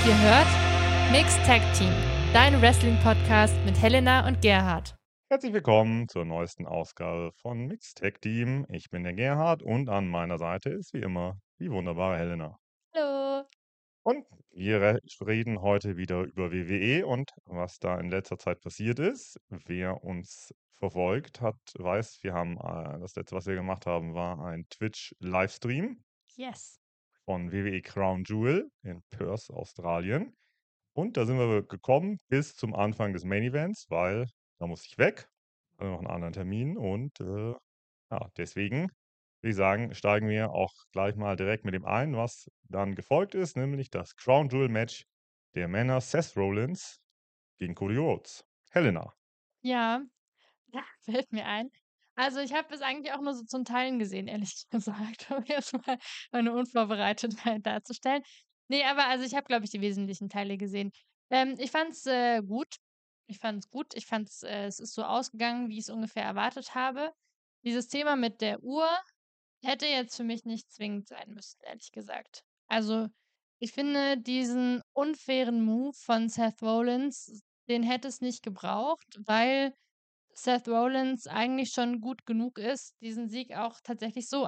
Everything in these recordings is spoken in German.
Ihr hört Mixed Tag Team, dein Wrestling-Podcast mit Helena und Gerhard. Herzlich willkommen zur neuesten Ausgabe von Mixed Tag Team. Ich bin der Gerhard und an meiner Seite ist wie immer die wunderbare Helena. Hallo. Und wir reden heute wieder über WWE und was da in letzter Zeit passiert ist. Wer uns verfolgt hat, weiß, wir haben das letzte, was wir gemacht haben, war ein Twitch-Livestream Yes. von WWE Crown Jewel in Perth, Australien. Und da sind wir gekommen bis zum Anfang des Main Events, weil da musste ich weg. Hatte noch einen anderen Termin und ja, deswegen würde ich sagen, steigen wir auch gleich mal direkt mit dem ein, was dann gefolgt ist, nämlich das Crown Jewel Match der Männer Seth Rollins gegen Cody Rhodes. Helena. Ja, fällt mir ein. Also ich habe es eigentlich auch nur so zum Teilen gesehen, ehrlich gesagt, um jetzt mal meine Unvorbereitetheit darzustellen. Nee, aber also ich habe, glaube ich, die wesentlichen Teile gesehen. Ich fand's gut. Ich fand's gut. Ich fand's, es ist so ausgegangen, wie ich es ungefähr erwartet habe. Dieses Thema mit der Uhr hätte jetzt für mich nicht zwingend sein müssen, ehrlich gesagt. Also, ich finde diesen unfairen Move von Seth Rollins, den hätte es nicht gebraucht, weil Seth Rollins eigentlich schon gut genug ist, diesen Sieg auch tatsächlich so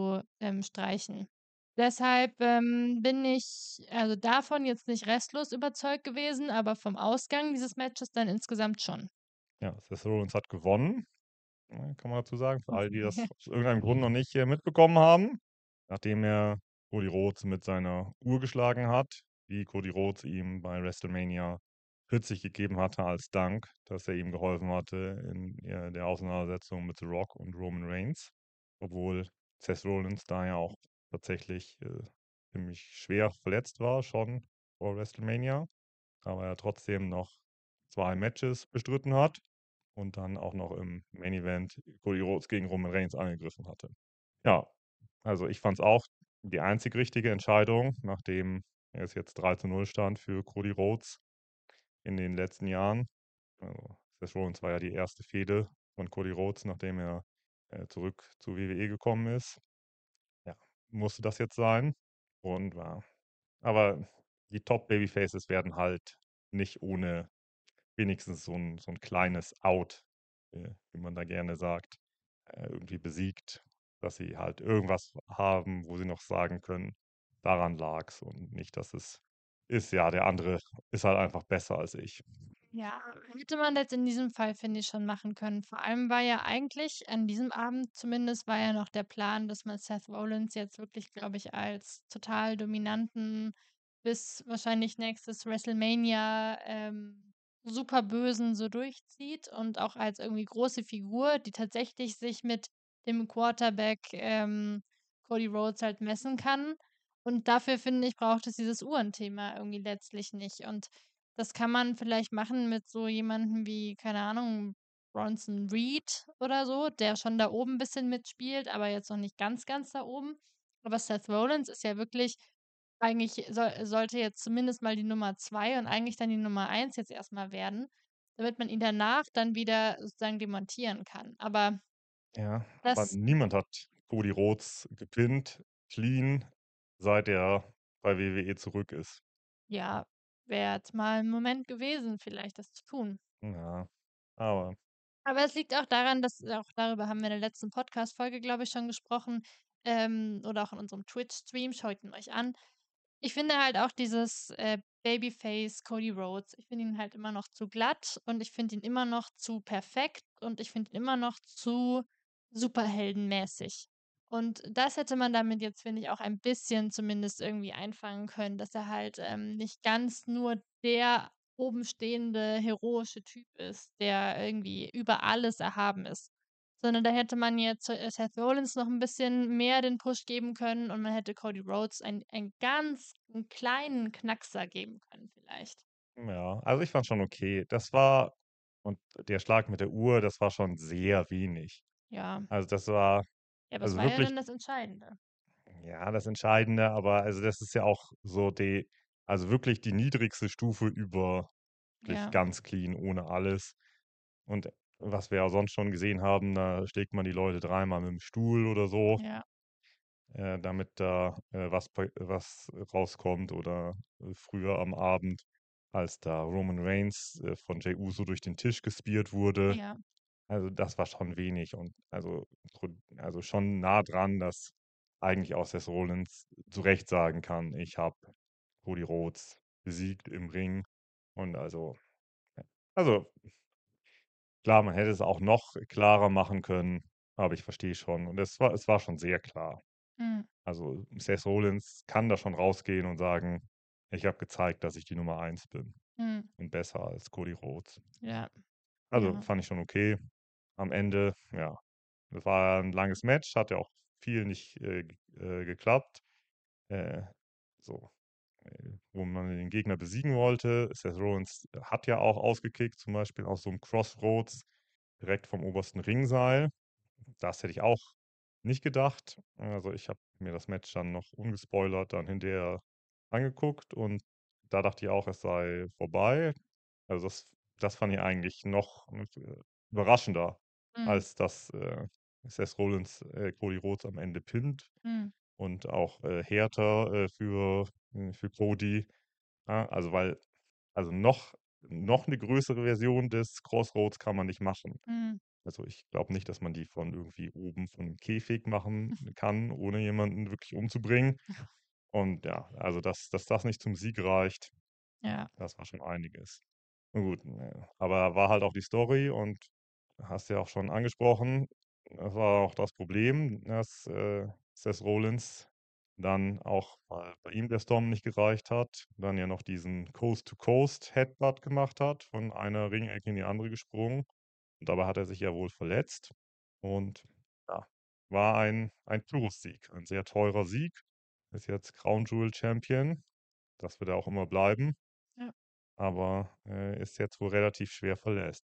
streichen. Deshalb, bin ich also davon jetzt nicht restlos überzeugt gewesen, aber vom Ausgang dieses Matches dann insgesamt schon. Ja, Seth Rollins hat gewonnen, kann man dazu sagen, für alle, die das aus irgendeinem Grund noch nicht mitbekommen haben. Nachdem er Cody Rhodes mit seiner Uhr geschlagen hat, die Cody Rhodes ihm bei WrestleMania 40 gegeben hatte als Dank, dass er ihm geholfen hatte in der Auseinandersetzung mit The Rock und Roman Reigns. Obwohl Seth Rollins da ja auch tatsächlich ziemlich schwer verletzt war, schon vor WrestleMania, aber er trotzdem noch 2 Matches bestritten hat und dann auch noch im Main Event Cody Rhodes gegen Roman Reigns angegriffen hatte. Ja, also ich fand es auch die einzig richtige Entscheidung, nachdem es jetzt 3:0 stand für Cody Rhodes in den letzten Jahren. Also Seth Rollins war ja die erste Fehde von Cody Rhodes, nachdem er zurück zu WWE gekommen ist. Ja, musste das jetzt sein. Und war. Aber die Top-Babyfaces werden halt nicht ohne wenigstens so ein kleines Out, wie man da gerne sagt, irgendwie besiegt, dass sie halt irgendwas haben, wo sie noch sagen können, daran lag's und nicht, dass es ist, ja, der andere ist halt einfach besser als ich. Ja, hätte man jetzt in diesem Fall, finde ich, schon machen können. Vor allem war ja eigentlich an diesem Abend zumindest war ja noch der Plan, dass man Seth Rollins jetzt wirklich, glaube ich, als total dominanten bis wahrscheinlich nächstes WrestleMania Superbösen so durchzieht und auch als irgendwie große Figur, die tatsächlich sich mit dem Quarterback Cody Rhodes halt messen kann. Und dafür, finde ich, braucht es dieses Uhrenthema irgendwie letztlich nicht. Und das kann man vielleicht machen mit so jemandem wie, keine Ahnung, Bronson Reed oder so, der schon da oben ein bisschen mitspielt, aber jetzt noch nicht ganz, ganz da oben. Aber Seth Rollins ist ja wirklich eigentlich sollte jetzt zumindest mal die Nummer 2 und eigentlich dann die Nummer 1 jetzt erstmal werden, damit man ihn danach dann wieder sozusagen demontieren kann. Aber Ja, aber das, niemand hat Cody Rhodes gepinnt, clean, seit er bei WWE zurück ist. ja, wäre jetzt mal ein Moment gewesen, vielleicht das zu tun. Ja, aber Aber es liegt auch daran, dass auch darüber haben wir in der letzten Podcast-Folge, glaube ich, schon gesprochen, oder auch in unserem Twitch-Stream. Schaut ihn euch an. Ich finde halt auch dieses Babyface Cody Rhodes, ich finde ihn halt immer noch zu glatt und ich finde ihn immer noch zu perfekt und ich finde ihn immer noch zu superheldenmäßig. Und das hätte man damit jetzt, finde ich, auch ein bisschen zumindest irgendwie einfangen können, dass er halt nicht ganz nur der oben stehende heroische Typ ist, der irgendwie über alles erhaben ist. Sondern da hätte man jetzt Seth Rollins noch ein bisschen mehr den Push geben können und man hätte Cody Rhodes einen ganz 'n kleinen Knackser geben können vielleicht. ja, also ich fand schon okay. Das war und der Schlag mit der Uhr, das war schon sehr wenig. Ja. Also, das war Ja, aber es also war ja wirklich, dann das Entscheidende. ja, das Entscheidende, aber also das ist ja auch so die also wirklich die niedrigste Stufe über wirklich Ja, ganz clean, ohne alles. Und was wir ja sonst schon gesehen haben, da schlägt man die Leute dreimal mit dem Stuhl oder so. ja. damit da was rauskommt oder früher am Abend, als da Roman Reigns von Jey Uso durch den Tisch gespielt wurde. Ja. Also das war schon wenig und also schon nah dran, dass eigentlich auch Seth Rollins zu Recht sagen kann, ich habe Cody Rhodes besiegt im Ring. Und also klar, man hätte es auch noch klarer machen können, aber ich verstehe schon. Und es war schon sehr klar. Mhm. Also Seth Rollins kann da schon rausgehen und sagen, ich habe gezeigt, dass ich die Nummer eins bin Mhm. und besser als Cody Rhodes. Ja. Also Ja. fand ich schon okay. Am Ende, ja, das war ein langes Match, hat ja auch viel nicht geklappt. Äh, so, wo man den Gegner besiegen wollte. Seth Rollins hat ja auch ausgekickt, zum Beispiel aus so einem Crossroads direkt vom obersten Ringseil. Das hätte ich auch nicht gedacht. Also ich habe mir das Match dann noch ungespoilert dann hinterher angeguckt und da dachte ich auch, es sei vorbei. Also das fand ich eigentlich noch überraschender, Mhm. als dass Seth Rollins Cody Rhodes am Ende pinnt Mhm. und auch härter für Cody. Ja, also noch eine größere Version des Crossroads kann man nicht machen. Mhm. Also ich glaube nicht, dass man die von irgendwie oben von 'nem Käfig machen kann, ohne jemanden wirklich umzubringen. Und ja, also dass das nicht zum Sieg reicht, Ja. das war schon einiges. Na gut, aber war halt auch die Story und hast ja auch schon angesprochen, das war auch das Problem, dass Seth Rollins dann auch, weil bei ihm der Storm nicht gereicht hat, dann ja noch diesen Coast-to-Coast-Headbutt gemacht hat, von einer Ringecke in die andere gesprungen. Und dabei hat er sich ja wohl verletzt. Und ja, war ein Pyrrhus-Sieg, ein sehr teurer Sieg. Ist jetzt Crown Jewel Champion. Das wird er auch immer bleiben. Ja. Aber ist jetzt wohl relativ schwer verletzt.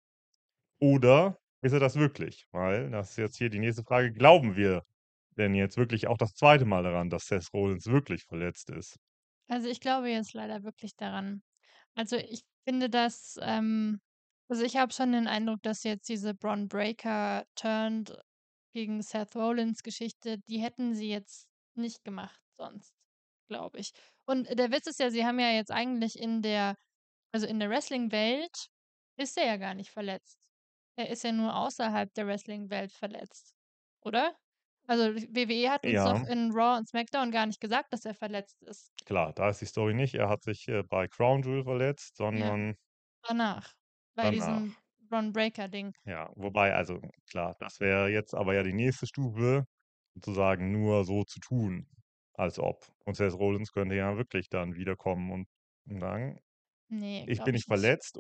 Oder ist er das wirklich? Weil, das ist jetzt hier die nächste Frage, glauben wir denn jetzt wirklich auch das zweite Mal daran, dass Seth Rollins wirklich verletzt ist? Also, ich glaube jetzt leider wirklich daran. Also, ich finde, also, ich habe schon den Eindruck, dass jetzt diese Bron Breakker turned gegen Seth Rollins Geschichte, die hätten sie jetzt nicht gemacht sonst, glaube ich. Und der Witz ist ja, sie haben ja jetzt eigentlich in der Wrestling-Welt ist er ja gar nicht verletzt. Er ist ja nur außerhalb der Wrestling-Welt verletzt, oder? Also, WWE hat uns doch Ja, in Raw und SmackDown gar nicht gesagt, dass er verletzt ist. klar, da ist die Story nicht, er hat sich bei Crown Jewel verletzt, Ja, sondern danach, bei diesem danach. Bron Breakker-Ding. Ja, wobei, also klar, das wäre jetzt aber ja die nächste Stufe, sozusagen nur so zu tun, als ob. Und Seth Rollins könnte ja wirklich dann wiederkommen und sagen, Ne, ich bin glaube nicht ich nicht. verletzt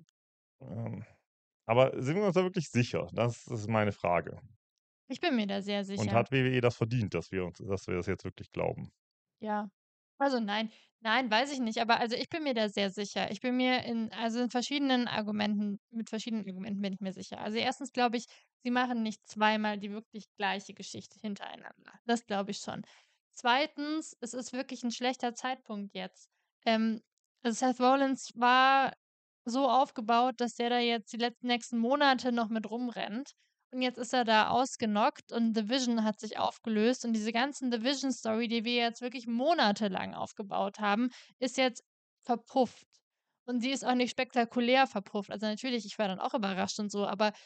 ähm, aber sind wir uns da wirklich sicher? Das ist meine Frage. Ich bin mir da sehr Und sicher. hat WWE das verdient, dass wir das jetzt wirklich glauben? Ja. Also, nein, weiß ich nicht, aber also, ich bin mir da sehr sicher. Ich bin mir in verschiedenen Argumenten mit verschiedenen Argumenten bin ich mir sicher. Also, erstens glaube ich, sie machen nicht zweimal die wirklich gleiche Geschichte hintereinander. Das glaube ich schon. Zweitens, es ist wirklich ein schlechter Zeitpunkt jetzt. Ähm, also, Seth Rollins war so aufgebaut, dass der da jetzt die letzten nächsten Monate noch mit rumrennt. Und jetzt ist er da ausgenockt und Division hat sich aufgelöst und diese ganzen Division-Story, die wir jetzt wirklich monatelang aufgebaut haben, ist jetzt verpufft. Und sie ist auch nicht spektakulär verpufft. Also natürlich, ich war dann auch überrascht und so, aber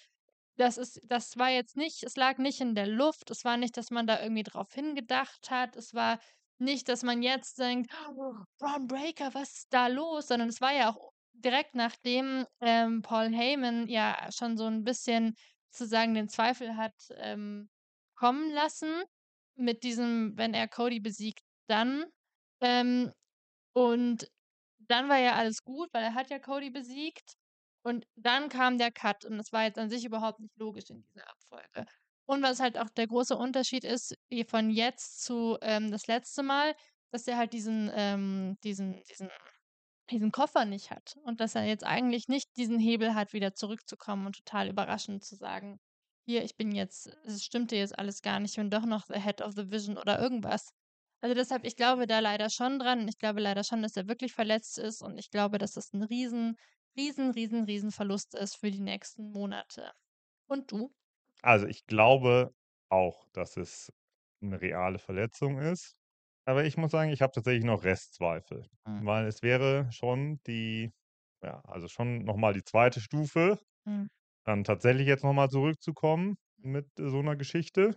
das war jetzt nicht, es lag nicht in der Luft. Es war nicht, dass man da irgendwie drauf hingedacht hat. Es war nicht, dass man jetzt denkt: „Oh, Braun Breaker, was ist da los?“ Sondern es war ja auch direkt nachdem, Paul Heyman ja schon so ein bisschen sozusagen den Zweifel hat, kommen lassen mit diesem: „Wenn er Cody besiegt, dann.“ Ähm, und dann war ja alles gut, weil er hat ja Cody besiegt und dann kam der Cut und das war jetzt an sich überhaupt nicht logisch in dieser Abfolge. Und was halt auch der große Unterschied ist, von jetzt zu, das letzte Mal, dass er halt diesen Koffer nicht hat und dass er jetzt eigentlich nicht diesen Hebel hat, wieder zurückzukommen und total überraschend zu sagen: „Hier, ich bin jetzt es stimmte jetzt alles gar nicht, ich bin doch noch the head of the vision“ oder irgendwas. Also, deshalb, ich glaube da leider schon dran. Ich glaube leider schon, dass er wirklich verletzt ist und ich glaube, dass das 'n riesen Verlust ist für die nächsten Monate. Und du? Also, ich glaube auch, dass es 'ne reale Verletzung ist. Aber ich muss sagen, ich habe tatsächlich noch Restzweifel, Mhm. weil es wäre schon die ja, also schon noch mal die zweite Stufe, Mhm. dann tatsächlich jetzt noch mal zurückzukommen mit so 'ner Geschichte.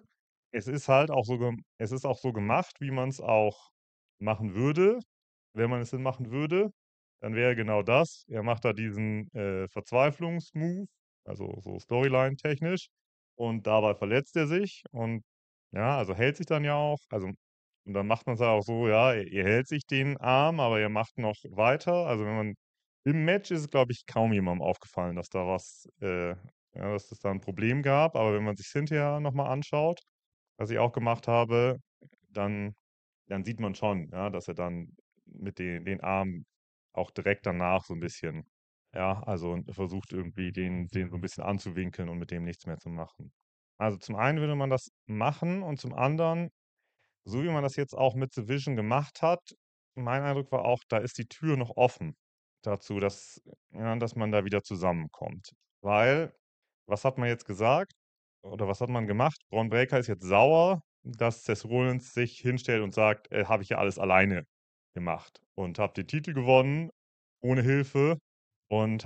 Es ist auch so gemacht, wie man's auch machen würde, wenn man es denn machen würde. Dann wäre genau das. Er macht da diesen, Verzweiflungsmove, also so storyline-technisch, und dabei verletzt er sich und ja, also hält sich dann ja auch. Also, und dann macht man's ja auch so, ja, er hält sich den Arm, aber er macht noch weiter. Also, wenn man im Match ist es, glaube ich, kaum jemandem aufgefallen, dass da was ja, dass es da 'n Problem gab. Aber wenn man sich's hinterher noch mal anschaut, was ich auch gemacht habe, dann sieht man schon, ja, dass er dann mit den Arm auch direkt danach so 'n bisschen ja, also versucht irgendwie den so 'n bisschen anzuwinkeln und mit dem nichts mehr zu machen. Also, zum einen würde man das machen und zum anderen, so wie man das jetzt auch mit The Vision gemacht hat, mein Eindruck war auch, da ist die Tür noch offen dazu, dass ja, dass man da wieder zusammenkommt. Weil, was hat man jetzt gesagt oder was hat man gemacht? Bron Breakker ist jetzt sauer, dass Seth Rollins sich hinstellt und sagt: „Habe ich ja alles alleine gemacht und habe den Titel gewonnen ohne Hilfe und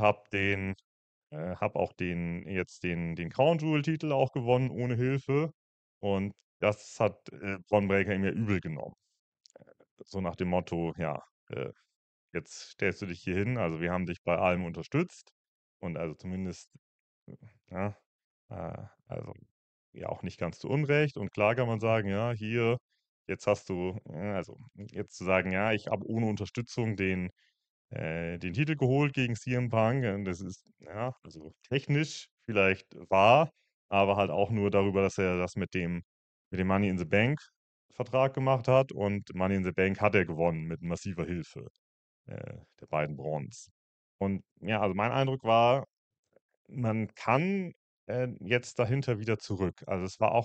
habe auch den Crown Jewel Titel auch gewonnen ohne Hilfe.“ Und das hat, Bron Breakker ihm ja übel genommen. So nach dem Motto: „Ja, äh, jetzt stellst du dich hier hin, also wir haben dich bei allem unterstützt und also zumindest, ja, also ja auch nicht ganz zu Unrecht. Und klar kann man sagen, ja, hier, jetzt hast du, also jetzt zu sagen, ja, ich habe ohne Unterstützung den Titel geholt gegen CM Punk. Das ist, ja, also technisch vielleicht wahr, aber halt auch nur darüber, dass er das mit dem Money in the Bank Vertrag gemacht hat und Money in the Bank hat er gewonnen mit massiver Hilfe der beiden Brons. Und ja, also mein Eindruck war, man kann, jetzt dahinter wieder zurück. Also,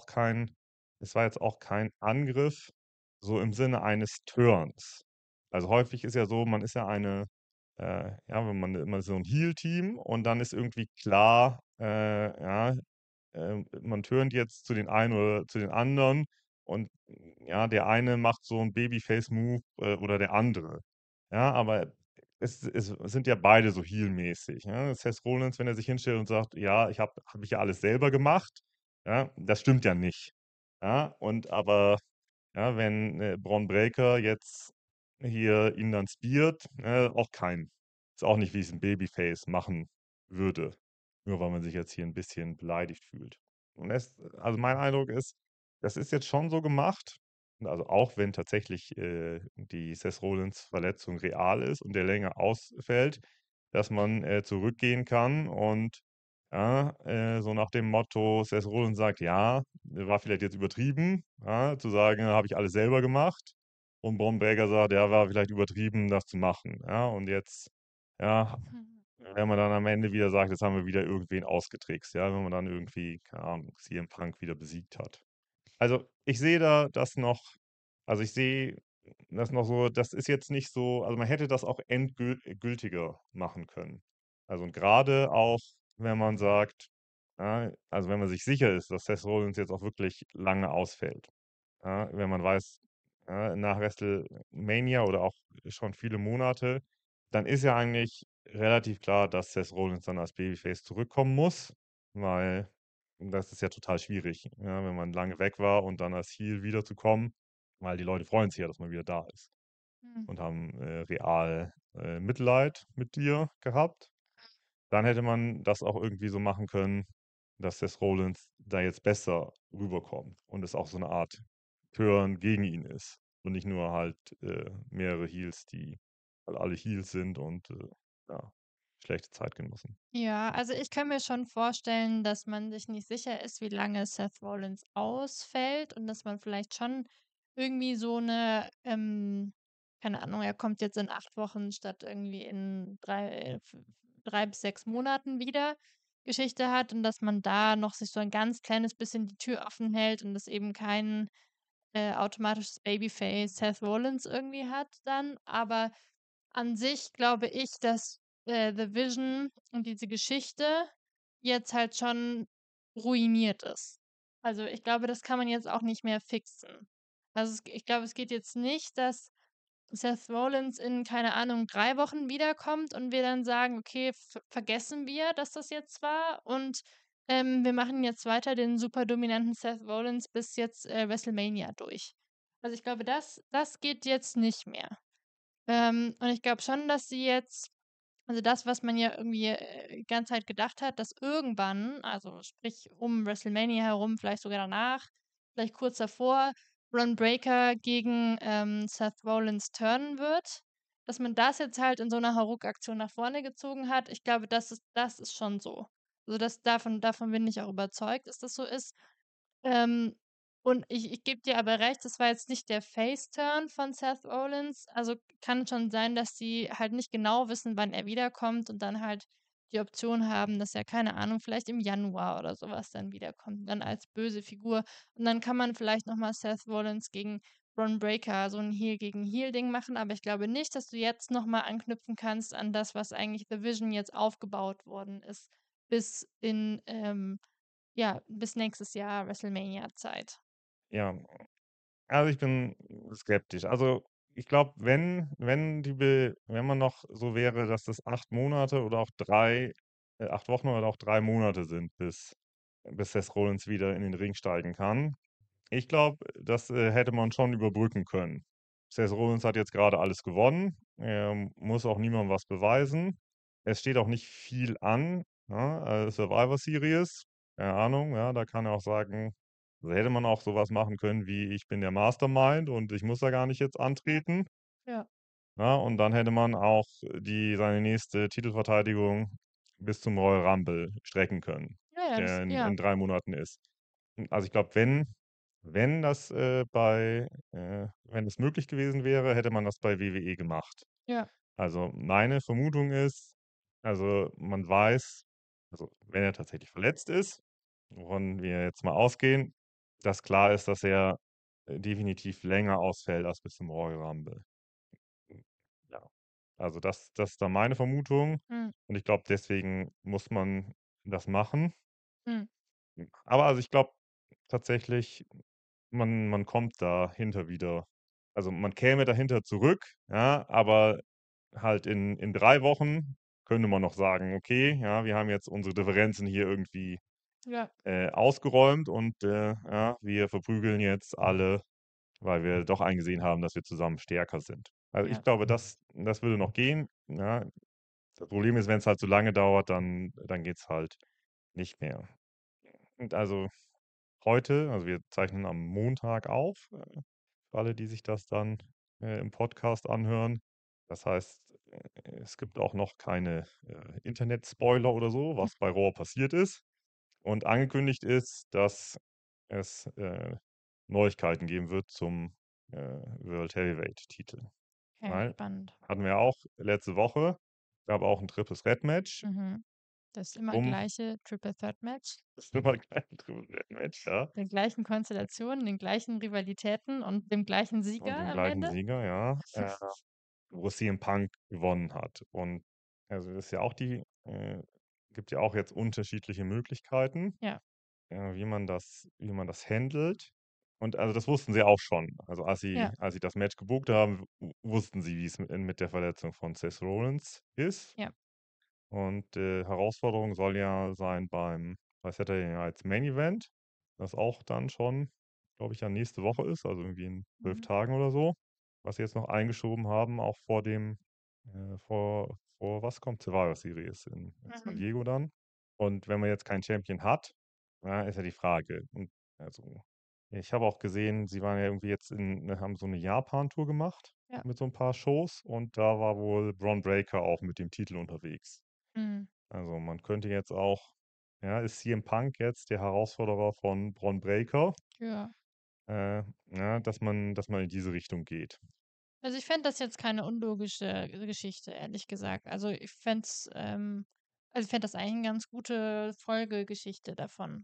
es war jetzt auch kein Angriff so im Sinne eines Turns. Also, häufig ist ja so, man ist ja ja, wenn man immer so 'n Heel-Team und dann ist irgendwie klar, ja, man turnt jetzt zu den einen oder zu den anderen und, ja, der eine macht so 'n Babyface-Move, oder der andere. Ja, aber es sind ja beide so heel-mäßig, ne? Seth Rollins, wenn er sich hinstellt und sagt: „Ja, habe ich ja alles selber gemacht“, ja, das stimmt ja nicht. Ja, und aber, ja, wenn, Bron Breakker jetzt hier ihn dann speart, auch kein ist auch nicht, wie es 'n Babyface machen würde, nur weil man sich jetzt hier 'n bisschen beleidigt fühlt. Und also mein Eindruck ist, das ist jetzt schon so gemacht, also auch wenn tatsächlich, die Seth Rollins Verletzung real ist und der länger ausfällt, dass man, zurückgehen kann und, ja, so nach dem Motto, Seth Rollins sagt: „Ja, war vielleicht jetzt übertrieben, ja, zu sagen, habe ich alles selber gemacht.“ Und Bron Breakker sagt: „Ja, war vielleicht übertrieben, das zu machen.“ Ja, und jetzt, ja, Mhm. wenn man dann am Ende wieder sagt: „Jetzt haben wir wieder irgendwen ausgetrickst“, ja, wenn man dann irgendwie, keine Ahnung, CM Punk wieder besiegt hat. Also, ich sehe da das noch also, ich sehe das noch so, das ist jetzt nicht so, also, man hätte das auch gültiger machen können. Also, und grade auch, wenn man sagt, ja, also, wenn man sich sicher ist, dass Seth Rollins jetzt auch wirklich lange ausfällt. Ja, wenn man weiß, nach WrestleMania oder auch schon viele Monate, dann ist ja eigentlich relativ klar, dass Seth Rollins dann als Babyface zurückkommen muss, weil das ist ja total schwierig, ja, wenn man lange weg war und dann als Heel wiederzukommen, weil die Leute freuen sich ja, dass man wieder da ist Mhm. und haben, real, Mitleid mit dir gehabt. Dann hätte man das auch irgendwie so machen können, dass Seth Rollins da jetzt besser rüberkommt und es auch so 'ne Art Turn gegen ihn ist und nicht nur halt, mehrere Heels, die halt alle Heels sind und, ja, schlechte Zeitgenossen. Ja, also ich kann mir schon vorstellen, dass man sich nicht sicher ist, wie lange Seth Rollins ausfällt und dass man vielleicht schon irgendwie so eine, keine Ahnung, er kommt jetzt in 8 Wochen statt irgendwie in 3 bis 6 Monaten wieder, Geschichte hat und dass man da noch sich so ein ganz kleines bisschen die Tür offen hält und es eben kein, automatisches Babyface Seth Rollins irgendwie hat dann. Aber an sich glaube ich, dass, The Vision und diese Geschichte jetzt halt schon ruiniert ist. Also, ich glaube, das kann man jetzt auch nicht mehr fixen. Also, ich glaube, es geht jetzt nicht, dass Seth Rollins in, keine Ahnung, 3 Wochen wiederkommt und wir dann sagen: „Okay, vergessen wir, dass das jetzt war und, wir machen jetzt weiter den super dominanten Seth Rollins bis jetzt, WrestleMania durch.“ Also, ich glaube, das geht jetzt nicht mehr. Und ich glaube schon, dass sie jetzt, also das, was man ja irgendwie, die ganze Zeit gedacht hat, dass irgendwann, also sprich um WrestleMania herum, vielleicht sogar danach, vielleicht kurz davor, Bron Breakker gegen, Seth Rollins turnen wird, dass man das jetzt halt in so einer Hauruck-Aktion nach vorne gezogen hat. Ich glaube, das ist schon so. Also, davon bin ich auch überzeugt, dass das so ist. Ähm, und ich gebe dir aber recht, das war jetzt nicht der Face-Turn von Seth Rollins. Also, kann schon sein, dass sie halt nicht genau wissen, wann er wiederkommt und dann halt die Option haben, dass er, keine Ahnung, vielleicht im Januar oder sowas dann wiederkommt, dann als böse Figur. Und dann kann man vielleicht noch mal Seth Rollins gegen Bron Breakker so ein Heel gegen Heel-Ding machen, aber ich glaube nicht, dass du jetzt noch mal anknüpfen kannst an das, was eigentlich The Vision jetzt aufgebaut worden ist, bis in, ja, bis nächstes Jahr WrestleMania-Zeit. Ja, also ich bin skeptisch. Also ich glaube, wenn man noch so wäre, dass das 8 Monate oder auch 8 Wochen oder auch 3 Monate sind, bis Seth Rollins wieder in den Ring steigen kann. Ich glaube, das hätte man schon überbrücken können. Seth Rollins hat jetzt gerade alles gewonnen. Er muss auch niemandem was beweisen. Es steht auch nicht viel an. Ja, Survivor Series, keine Ahnung, ja, da kann er auch sagen, da hätte man auch sowas machen können wie: „Ich bin der Mastermind und ich muss da gar nicht jetzt Ja. antreten.“ Ja. Ja, und dann hätte man auch seine nächste Titelverteidigung bis zum Royal Rumble strecken können, Ja, ja, der das in ja, 3 Monaten ist. Also, ich glaube, wenn das, wenn es möglich gewesen wäre, hätte man das bei WWE gemacht. ja, Also, meine Vermutung ist, also, man weiß, also, wenn er tatsächlich verletzt ist, wovon wir jetzt mal ausgehen, dass klar ist, dass er, definitiv länger ausfällt als bis zum Royal Rumble. Ja. Also, das ist dann meine Vermutung mhm, und ich glaube, deswegen muss man das machen. mhm, Aber also, ich glaube tatsächlich, man kommt dahinter wieder, also, man käme dahinter zurück, ja, aber halt in 3 Wochen könnte man noch sagen: „Okay, ja, wir haben jetzt unsere Differenzen hier irgendwie, ja, ausgeräumt und, ja, wir verprügeln jetzt alle, weil wir doch eingesehen haben, dass wir zusammen stärker sind.“ Also, ich ja, glaube, das würde noch gehen, ja. Das Problem ist, wenn's halt zu lange dauert, dann geht's halt nicht mehr. Und also heute, also wir zeichnen am Montag auf, für alle, die sich das dann, im Podcast anhören. Das heißt, es gibt auch noch keine, Internet-Spoiler oder so, was bei Raw passiert ist. Und angekündigt ist, dass es, Neuigkeiten geben wird zum, World Heavyweight-Titel. okay, Weil spannend. hatten wir auch letzte Woche, gab auch ein Triples Red Match Mhm. Das immer um gleiche Triple Threat Match, das immer gleiche Triples Red Match, ja, den gleichen Konstellationen, den gleichen Rivalitäten und dem gleichen und Sieger dem am gleichen Ende. Sieger, ja, wo CM Punk gewonnen hat. Und also, das ist ja auch gibt ja auch jetzt unterschiedliche Möglichkeiten, Ja, wie man das handelt. Und also, das wussten sie auch schon. Also, ja, als sie das Match gebuckt haben, wussten sie, wie es mit der Verletzung von Seth Rollins ist. ja, Und, Herausforderung soll ja sein bei Saturday Night's Main Event, das auch dann schon, glaube ich, ja nächste Woche ist, also irgendwie in 12 mhm, Tagen oder so, was sie jetzt noch eingeschoben haben, auch vor was kommt? Survivor Series in San mhm, Diego dann. Und wenn man jetzt keinen Champion hat, ja, ist ja die Frage. Und also, ich habe auch gesehen, sie waren ja irgendwie jetzt haben so eine Japan-Tour gemacht ja, mit so ein paar Shows und da war wohl Bron Breakker auch mit dem Titel unterwegs. mhm, Also, man könnte jetzt auch, ja, ist CM Punk jetzt der Herausforderer von Bron Breakker? ja. Ja, dass man in diese Richtung geht. Also, ich fände das jetzt keine unlogische Geschichte, ehrlich gesagt. Also, ich fände das eigentlich 'ne ganz gute Folgegeschichte davon.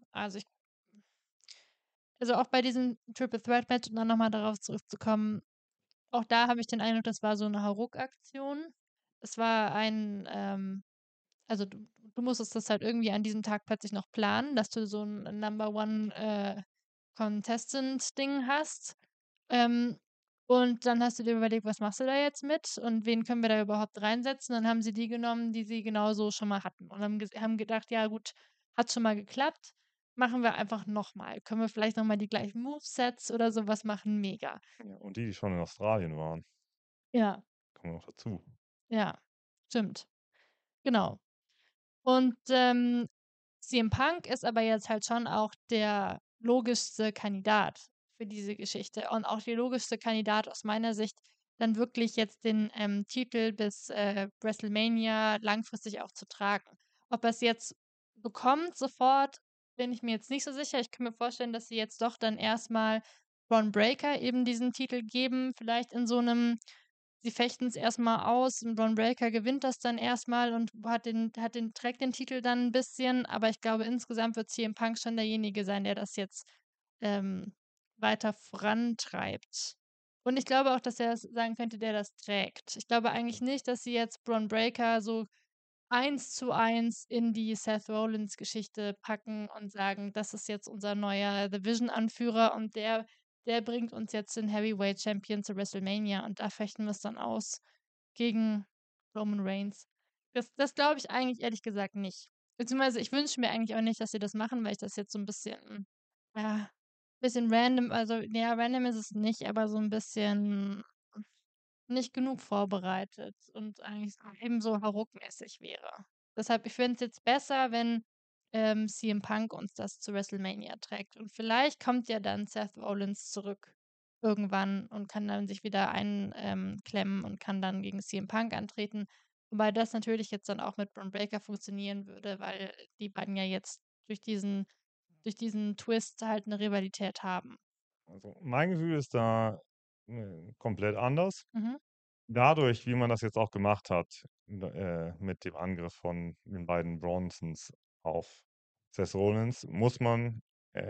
Also, auch bei diesem Triple Threat Match, um dann noch mal darauf zurückzukommen, auch da habe ich den Eindruck, das war so 'ne Hauruck-Aktion. Es war ein, also, du musstest das halt irgendwie an diesem Tag plötzlich noch planen, dass du so 'n Number One, Contestant-Ding hast. Ähm, und dann hast du dir überlegt: „Was machst du da jetzt mit und wen können wir da überhaupt reinsetzen?“ Dann haben sie die genommen, die sie genauso schon mal hatten und haben gedacht: „Ja gut, hat schon mal geklappt, machen wir einfach noch mal. Können wir vielleicht noch mal die gleichen Movesets oder so was machen?“ Mega. Ja, und die schon in Australien waren, Ja, kommen noch dazu. ja, stimmt. Genau. Und, CM Punk ist aber jetzt halt schon auch der logischste Kandidat für diese Geschichte und auch der logischste Kandidat aus meiner Sicht, dann wirklich jetzt den, Titel bis, WrestleMania langfristig auch zu tragen. Ob er's jetzt bekommt sofort, bin ich mir jetzt nicht so sicher. Ich kann mir vorstellen, dass sie jetzt doch dann erst mal Bron Breakker eben diesen Titel geben, vielleicht in so 'nem sie fechten's erst mal aus und Bron Breakker gewinnt das dann erst mal und trägt den Titel dann 'n bisschen, aber ich glaube, insgesamt wird CM Punk schon derjenige sein, der das jetzt, ähm, weiter vorantreibt. Und ich glaube auch, dass er es sein könnte, der das trägt. Ich glaube eigentlich nicht, dass sie jetzt Bron Breakker so 1:1 in die Seth Rollins-Geschichte packen und sagen: „Das ist jetzt unser neuer Division-Anführer und der bringt uns jetzt den Heavyweight Champion zu WrestleMania und da fechten wir's dann aus gegen Roman Reigns.“ Das glaube ich eigentlich ehrlich gesagt nicht. Beziehungsweise ich wünsche mir eigentlich auch nicht, dass sie das machen, weil ich das jetzt so 'n bisschen ja, bisschen random also, ja, random ist es nicht, aber so 'n bisschen nicht genug vorbereitet und eigentlich so eben so hauruckmäßig wäre. Deshalb, ich fände es jetzt besser, wenn, CM Punk uns das zu WrestleMania trägt. Und vielleicht kommt ja dann Seth Rollins zurück irgendwann und kann dann sich wieder klemmen und kann dann gegen CM Punk antreten. Wobei das natürlich jetzt dann auch mit Bron Breakker funktionieren würde, weil die beiden ja jetzt durch diesen Twist halt 'ne Rivalität haben. Also, mein Gefühl ist da, komplett anders. Mhm. Dadurch, wie man das jetzt auch gemacht hat, mit dem Angriff von den beiden Bronsons auf Seth Rollins, muss man,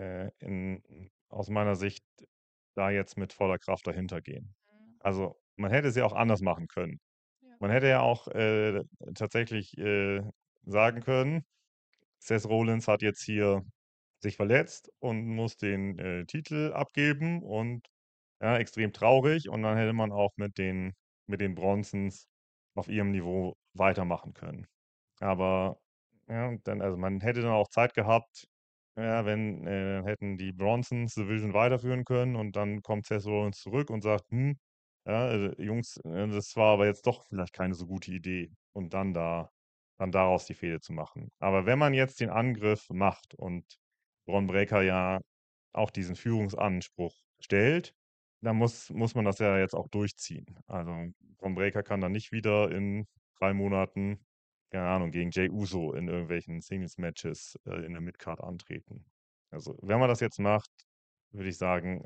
in aus meiner Sicht da jetzt mit voller Kraft dahinter gehen. Mhm. Also, man hätte es ja auch anders machen können. Ja. Man hätte ja auch, tatsächlich, sagen können: „Seth Rollins hat jetzt hier sich verletzt und muss den, Titel abgeben und ja, extrem traurig.“ Und dann hätte man auch mit den Bronsons auf ihrem Niveau weitermachen können. Aber ja, und dann also, man hätte dann auch Zeit gehabt, ja, wenn hätten die Bronsons Division weiterführen können und dann kommt Seth Rollins zurück und sagt: ja, Jungs, das war aber jetzt doch vielleicht keine so gute Idee.“ Und dann daraus die Fehde zu machen. Aber wenn man jetzt den Angriff macht und Bron Breakker ja auch diesen Führungsanspruch stellt, dann muss man das ja jetzt auch durchziehen. Also, Bron Breakker kann dann nicht wieder in 3 Monaten, keine Ahnung, gegen Jey Uso in irgendwelchen Singles-Matches, in der Midcard antreten. Also, wenn man das jetzt macht, würde ich sagen,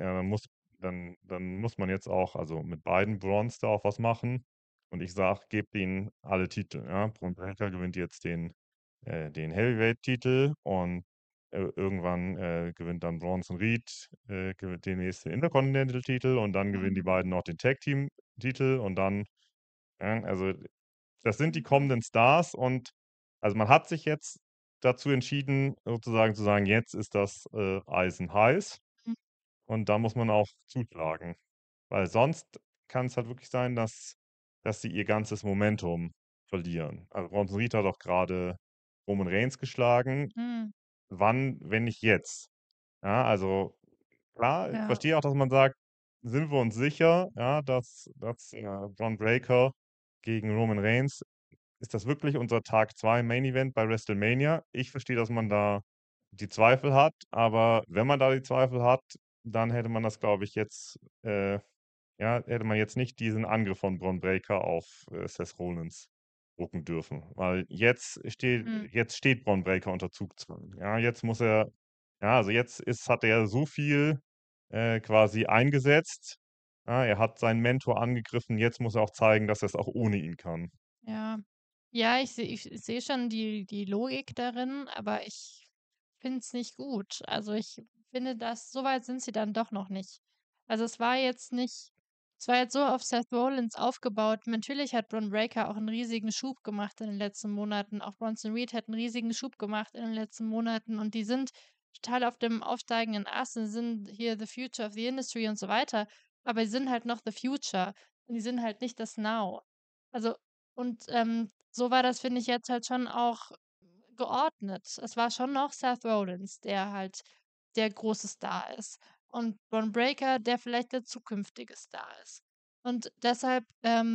dann muss man jetzt auch also, mit beiden Brons da auch was machen. Und ich sage, gebt ihnen alle Titel, ja? Bron Breakker gewinnt jetzt den Heavyweight-Titel und, irgendwann, gewinnt dann Bronson Reed, gewinnt den nächsten Intercontinental-Titel und dann gewinnen die Mhm. beiden noch den Tag-Team-Titel und dann ja, also, das sind die Mhm. kommenden Stars und also, man hat sich jetzt dazu entschieden, sozusagen zu sagen: „Jetzt ist das, Eisen heiß.“ Mhm. Und da muss man auch zuschlagen, weil sonst kann's halt wirklich sein, dass sie ihr ganzes Momentum verlieren. Also, Bronson Reed hat auch grade Roman Reigns geschlagen. Mhm. Wann, wenn nicht jetzt? Ja, also klar, ich Ja. verstehe auch, dass man sagt: „Sind wir uns sicher, ja, dass Bron Breakker gegen Roman Reigns ist das wirklich unser Tag 2 Main Event bei WrestleMania?“ Ich verstehe, dass man da die Zweifel hat, aber wenn man da die Zweifel hat, dann hätte man das, glaube ich, jetzt ja, hätte man jetzt nicht diesen Angriff von Bron Breakker auf, Seth Rollins drucken dürfen, weil Mhm. jetzt steht Bron Breakker unter Zugzwang. Ja, jetzt muss er ja, also hat er so viel, quasi eingesetzt. Ja, er hat seinen Mentor angegriffen, jetzt muss er auch zeigen, dass er's auch ohne ihn kann. Ja. Ja, ich sehe schon die Logik darin, aber ich finde es nicht gut. Also, ich finde, dass so weit sind sie dann doch noch nicht. Also, es war jetzt nicht Es war jetzt so auf Seth Rollins aufgebaut. Natürlich hat Bron Breakker auch einen riesigen Schub gemacht in den letzten Monaten. Auch Bronson Reed hat einen riesigen Schub gemacht in den letzten Monaten und die sind total auf dem aufsteigenden Ast und sind hier the future of the industry und so weiter. Aber sie sind halt noch the future und die sind halt nicht das Now. Also, und so war das, finde ich, jetzt halt schon auch geordnet. Es war schon noch Seth Rollins, der halt der große Star ist. Und Bron Breakker, der vielleicht der zukünftige Star ist. Und deshalb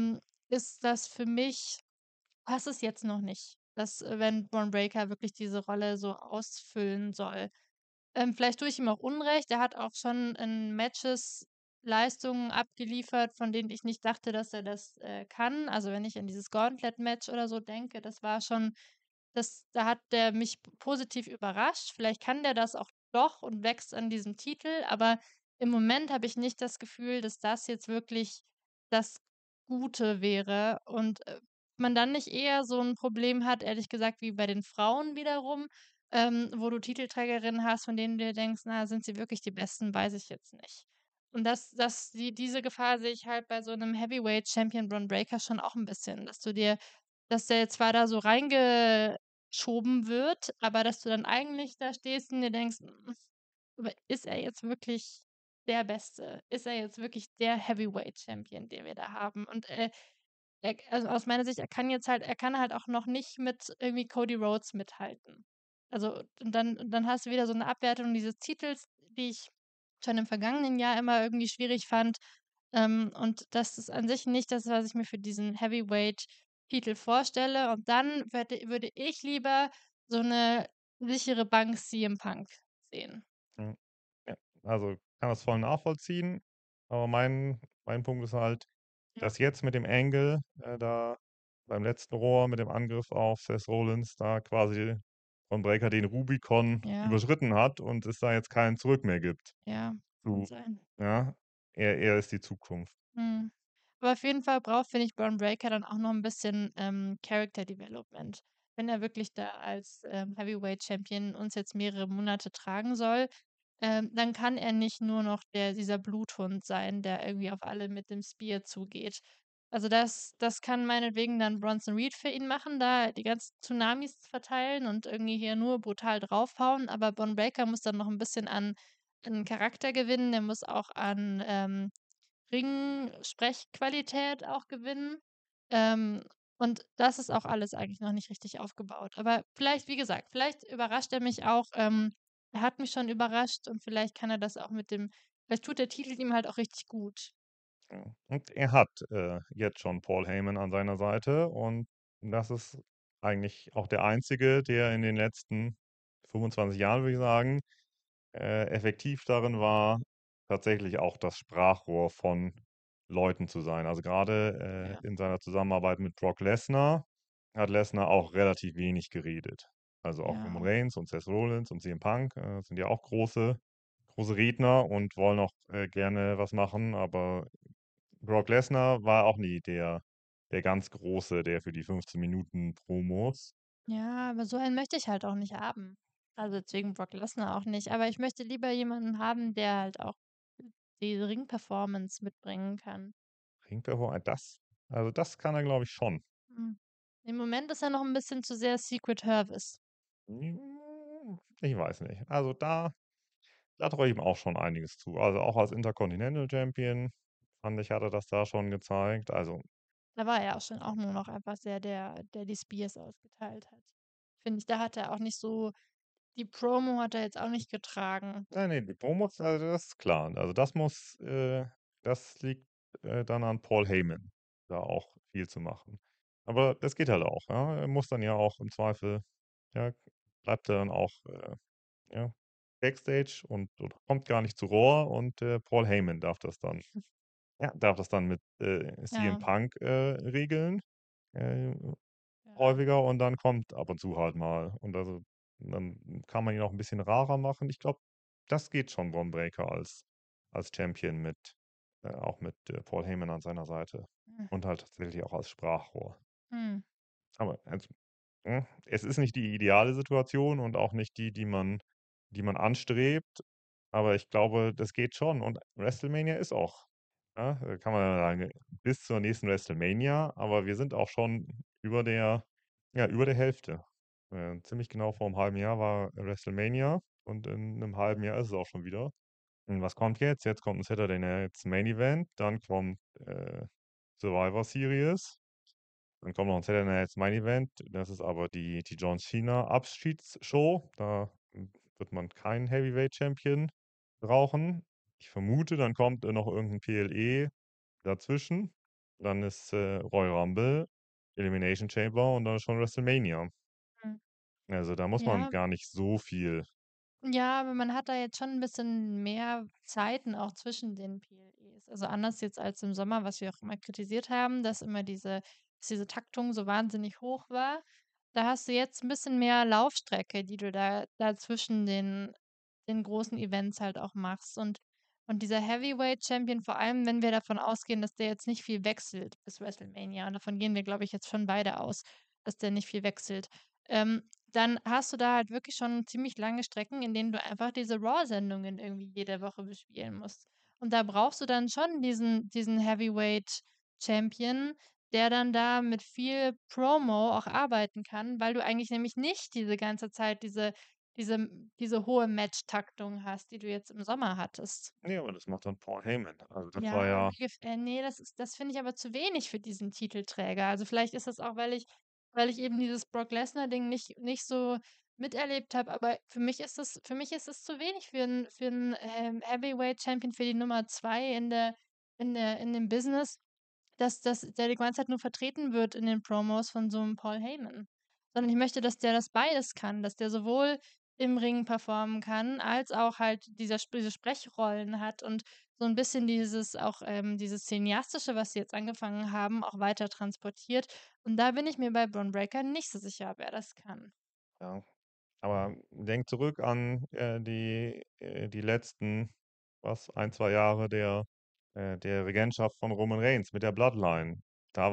ist das für mich, passt es jetzt noch nicht, dass, wenn Bron Breakker wirklich diese Rolle so ausfüllen soll. Vielleicht tue ich ihm auch Unrecht. Er hat auch schon in Matches Leistungen abgeliefert, von denen ich nicht dachte, dass er das kann. Also wenn ich an dieses Gauntlet-Match oder so denke, das war schon, da hat der mich positiv überrascht. Vielleicht kann der das auch doch und wächst an diesem Titel, aber im Moment habe ich nicht das Gefühl, dass das jetzt wirklich das Gute wäre und man dann nicht eher so ein Problem hat, ehrlich gesagt, wie bei den Frauen wiederum, wo du Titelträgerinnen hast, von denen du dir denkst: „Na, sind sie wirklich die Besten? Weiß ich jetzt nicht.“ Und diese Gefahr sehe ich halt bei so einem Heavyweight-Champion Bron Breakker schon auch ein bisschen, dass der zwar da so reingeschoben wird, aber dass du dann eigentlich da stehst und dir denkst: aber ist er jetzt wirklich der Beste? Ist er jetzt wirklich der Heavyweight-Champion, den wir da haben?“ Und, also aus meiner Sicht, er kann halt auch noch nicht mit irgendwie Cody Rhodes mithalten. Also, und dann hast du wieder so eine Abwertung dieses Titels, die ich schon im vergangenen Jahr immer irgendwie schwierig fand. Und das ist an sich nicht das, was ich mir für diesen Heavyweight-Titel vorstelle. Und dann würde ich lieber so eine sichere Bank CM Punk sehen. Mhm. Ja, also, kann das voll nachvollziehen, aber mein Punkt ist halt, Ja. dass jetzt mit dem Angle, da beim letzten Rohr mit dem Angriff auf Seth Rollins da quasi Bron Breakker den Rubikon Ja, überschritten hat und es da jetzt kein Zurück mehr gibt ja, kann zu sein. ja, er ist die Zukunft. Mhm. Aber auf jeden Fall braucht, finde ich, Bron Breakker dann auch noch ein bisschen, Character Development. Wenn er wirklich da als, Heavyweight Champion uns jetzt mehrere Monate tragen soll, dann kann er nicht nur noch dieser Bluthund sein, der irgendwie auf alle mit dem Spear zugeht. Also, das kann meinetwegen dann Bronson Reed für ihn machen, da die ganzen Tsunamis verteilen und irgendwie hier nur brutal draufhauen, aber Bron Breakker muss dann noch ein bisschen an Charakter gewinnen. Der muss auch an, Ring-Sprechqualität auch gewinnen. Ähm, und das ist auch alles eigentlich noch nicht richtig aufgebaut. Aber vielleicht, wie gesagt, vielleicht überrascht er mich auch. Er hat mich schon überrascht und vielleicht kann er das auch vielleicht tut der Titel ihm halt auch richtig gut. Ja. Und er hat, jetzt schon Paul Heyman an seiner Seite und das ist eigentlich auch der Einzige, der in den letzten 25 Jahren, würde ich sagen, effektiv darin war, tatsächlich auch das Sprachrohr von Leuten zu sein. Also gerade Ja, in seiner Zusammenarbeit mit Brock Lesnar hat Lesnar auch relativ wenig geredet. Also auch Roman ja, Reigns und Seth Rollins und CM Punk sind ja auch große Redner und wollen auch gerne was machen, aber Brock Lesnar war auch nie der ganz Große, der für die 15 Minuten Promos. ja, aber so einen möchte ich halt auch nicht haben. Also deswegen Brock Lesnar auch nicht. Aber ich möchte lieber jemanden haben, der halt auch die Ring-Performance mitbringen kann. Ringperformer, das kann er, glaube ich, schon. Hm. Im Moment ist er noch ein bisschen zu sehr Secret Service. Ich weiß nicht. Also da traue ich ihm auch schon einiges zu. Also auch als Intercontinental Champion, fand ich, hat er das da schon gezeigt. Also, Da war er auch schon auch nur noch einfach der die Spears ausgeteilt hat. Finde ich, da hat er auch nicht so, die Promo hat er jetzt auch nicht getragen. nein, nee, die Promos, also das ist klar. Also das liegt dann an Paul Heyman, da auch viel zu machen. Aber das geht halt auch, ja. Er muss dann ja auch im Zweifel, ja, bleibt er dann auch ja, Backstage und oder kommt gar nicht zu Raw und Paul Heyman darf das dann mit CM Ja, Punk regeln. Äh, ja. häufiger und dann kommt ab und zu halt mal. Und also dann kann man ihn auch ein bisschen rarer machen. Ich glaube, das geht schon, Bron Breakker als Champion auch mit Paul Heyman an seiner Seite. Hm, Und halt tatsächlich auch als Sprachrohr. hm, Aber also, es ist nicht die ideale Situation und auch nicht die man anstrebt. Aber ich glaube, das geht schon. Und WrestleMania ist auch ja, kann man ja sagen, bis zur nächsten WrestleMania, aber wir sind auch schon über über der Hälfte. Ziemlich genau vor 'nem halben Jahr war WrestleMania und in 'nem halben Jahr ist es auch schon wieder. Und was kommt jetzt? Jetzt kommt 'n Saturday Night's Main Event, dann kommt, Survivor Series, dann kommt noch 'n Saturday Night's Main Event. Das ist aber die John Cena Abschiedsshow. Da, wird man keinen Heavyweight Champion brauchen. Ich vermute, dann kommt, noch irgend 'n PLE dazwischen. Dann ist, Royal Rumble, Elimination Chamber und dann ist schon WrestleMania. Mhm. Also, da muss man Ja. gar nicht so viel. Ja, aber man hat da jetzt schon ein bisschen mehr Zeiten auch zwischen den PLEs. Also, anders jetzt als im Sommer, was wir auch immer kritisiert haben, dass diese Taktung so wahnsinnig hoch war. Da hast du jetzt ein bisschen mehr Laufstrecke, die du da zwischen den großen Events halt auch machst. Und dieser Heavyweight Champion, vor allem, wenn wir davon ausgehen, dass der jetzt nicht viel wechselt bis WrestleMania, und davon gehen wir, glaube ich, jetzt schon beide aus, dass der nicht viel wechselt. Dann hast du da halt wirklich schon ziemlich lange Strecken, in denen du einfach diese Raw-Sendungen irgendwie jede Woche bespielen musst. Und da brauchst du dann schon diesen Heavyweight-Champion, der dann da mit viel Promo auch arbeiten kann, weil du eigentlich nämlich nicht diese ganze Zeit diese, diese hohe Match-Taktung hast, die du jetzt im Sommer hattest. Ne, aber das macht dann Paul Heyman. Also, das war Ja, ja ne, das finde ich aber zu wenig für diesen Titelträger. Also, vielleicht ist das auch, weil ich eben dieses Brock Lesnar-Ding nicht so miterlebt habe, aber für mich ist das zu wenig für 'n, Heavyweight-Champion, für die Nummer 2 in dem Business, dass der die ganze Zeit nur vertreten wird in den Promos von so 'nem Paul Heyman. Sondern ich möchte, dass der das beides kann, dass der sowohl im Ring performen kann, als auch halt diese Sprechrollen hat und so ein bisschen dieses Cineastische, was sie jetzt angefangen haben, auch weiter transportiert. Und da bin ich mir bei Bron Breakker nicht so sicher, ob er das kann. ja. Aber denk zurück an, die letzten, was, 1, 2 Jahre der Regentschaft von Roman Reigns mit der Bloodline. Da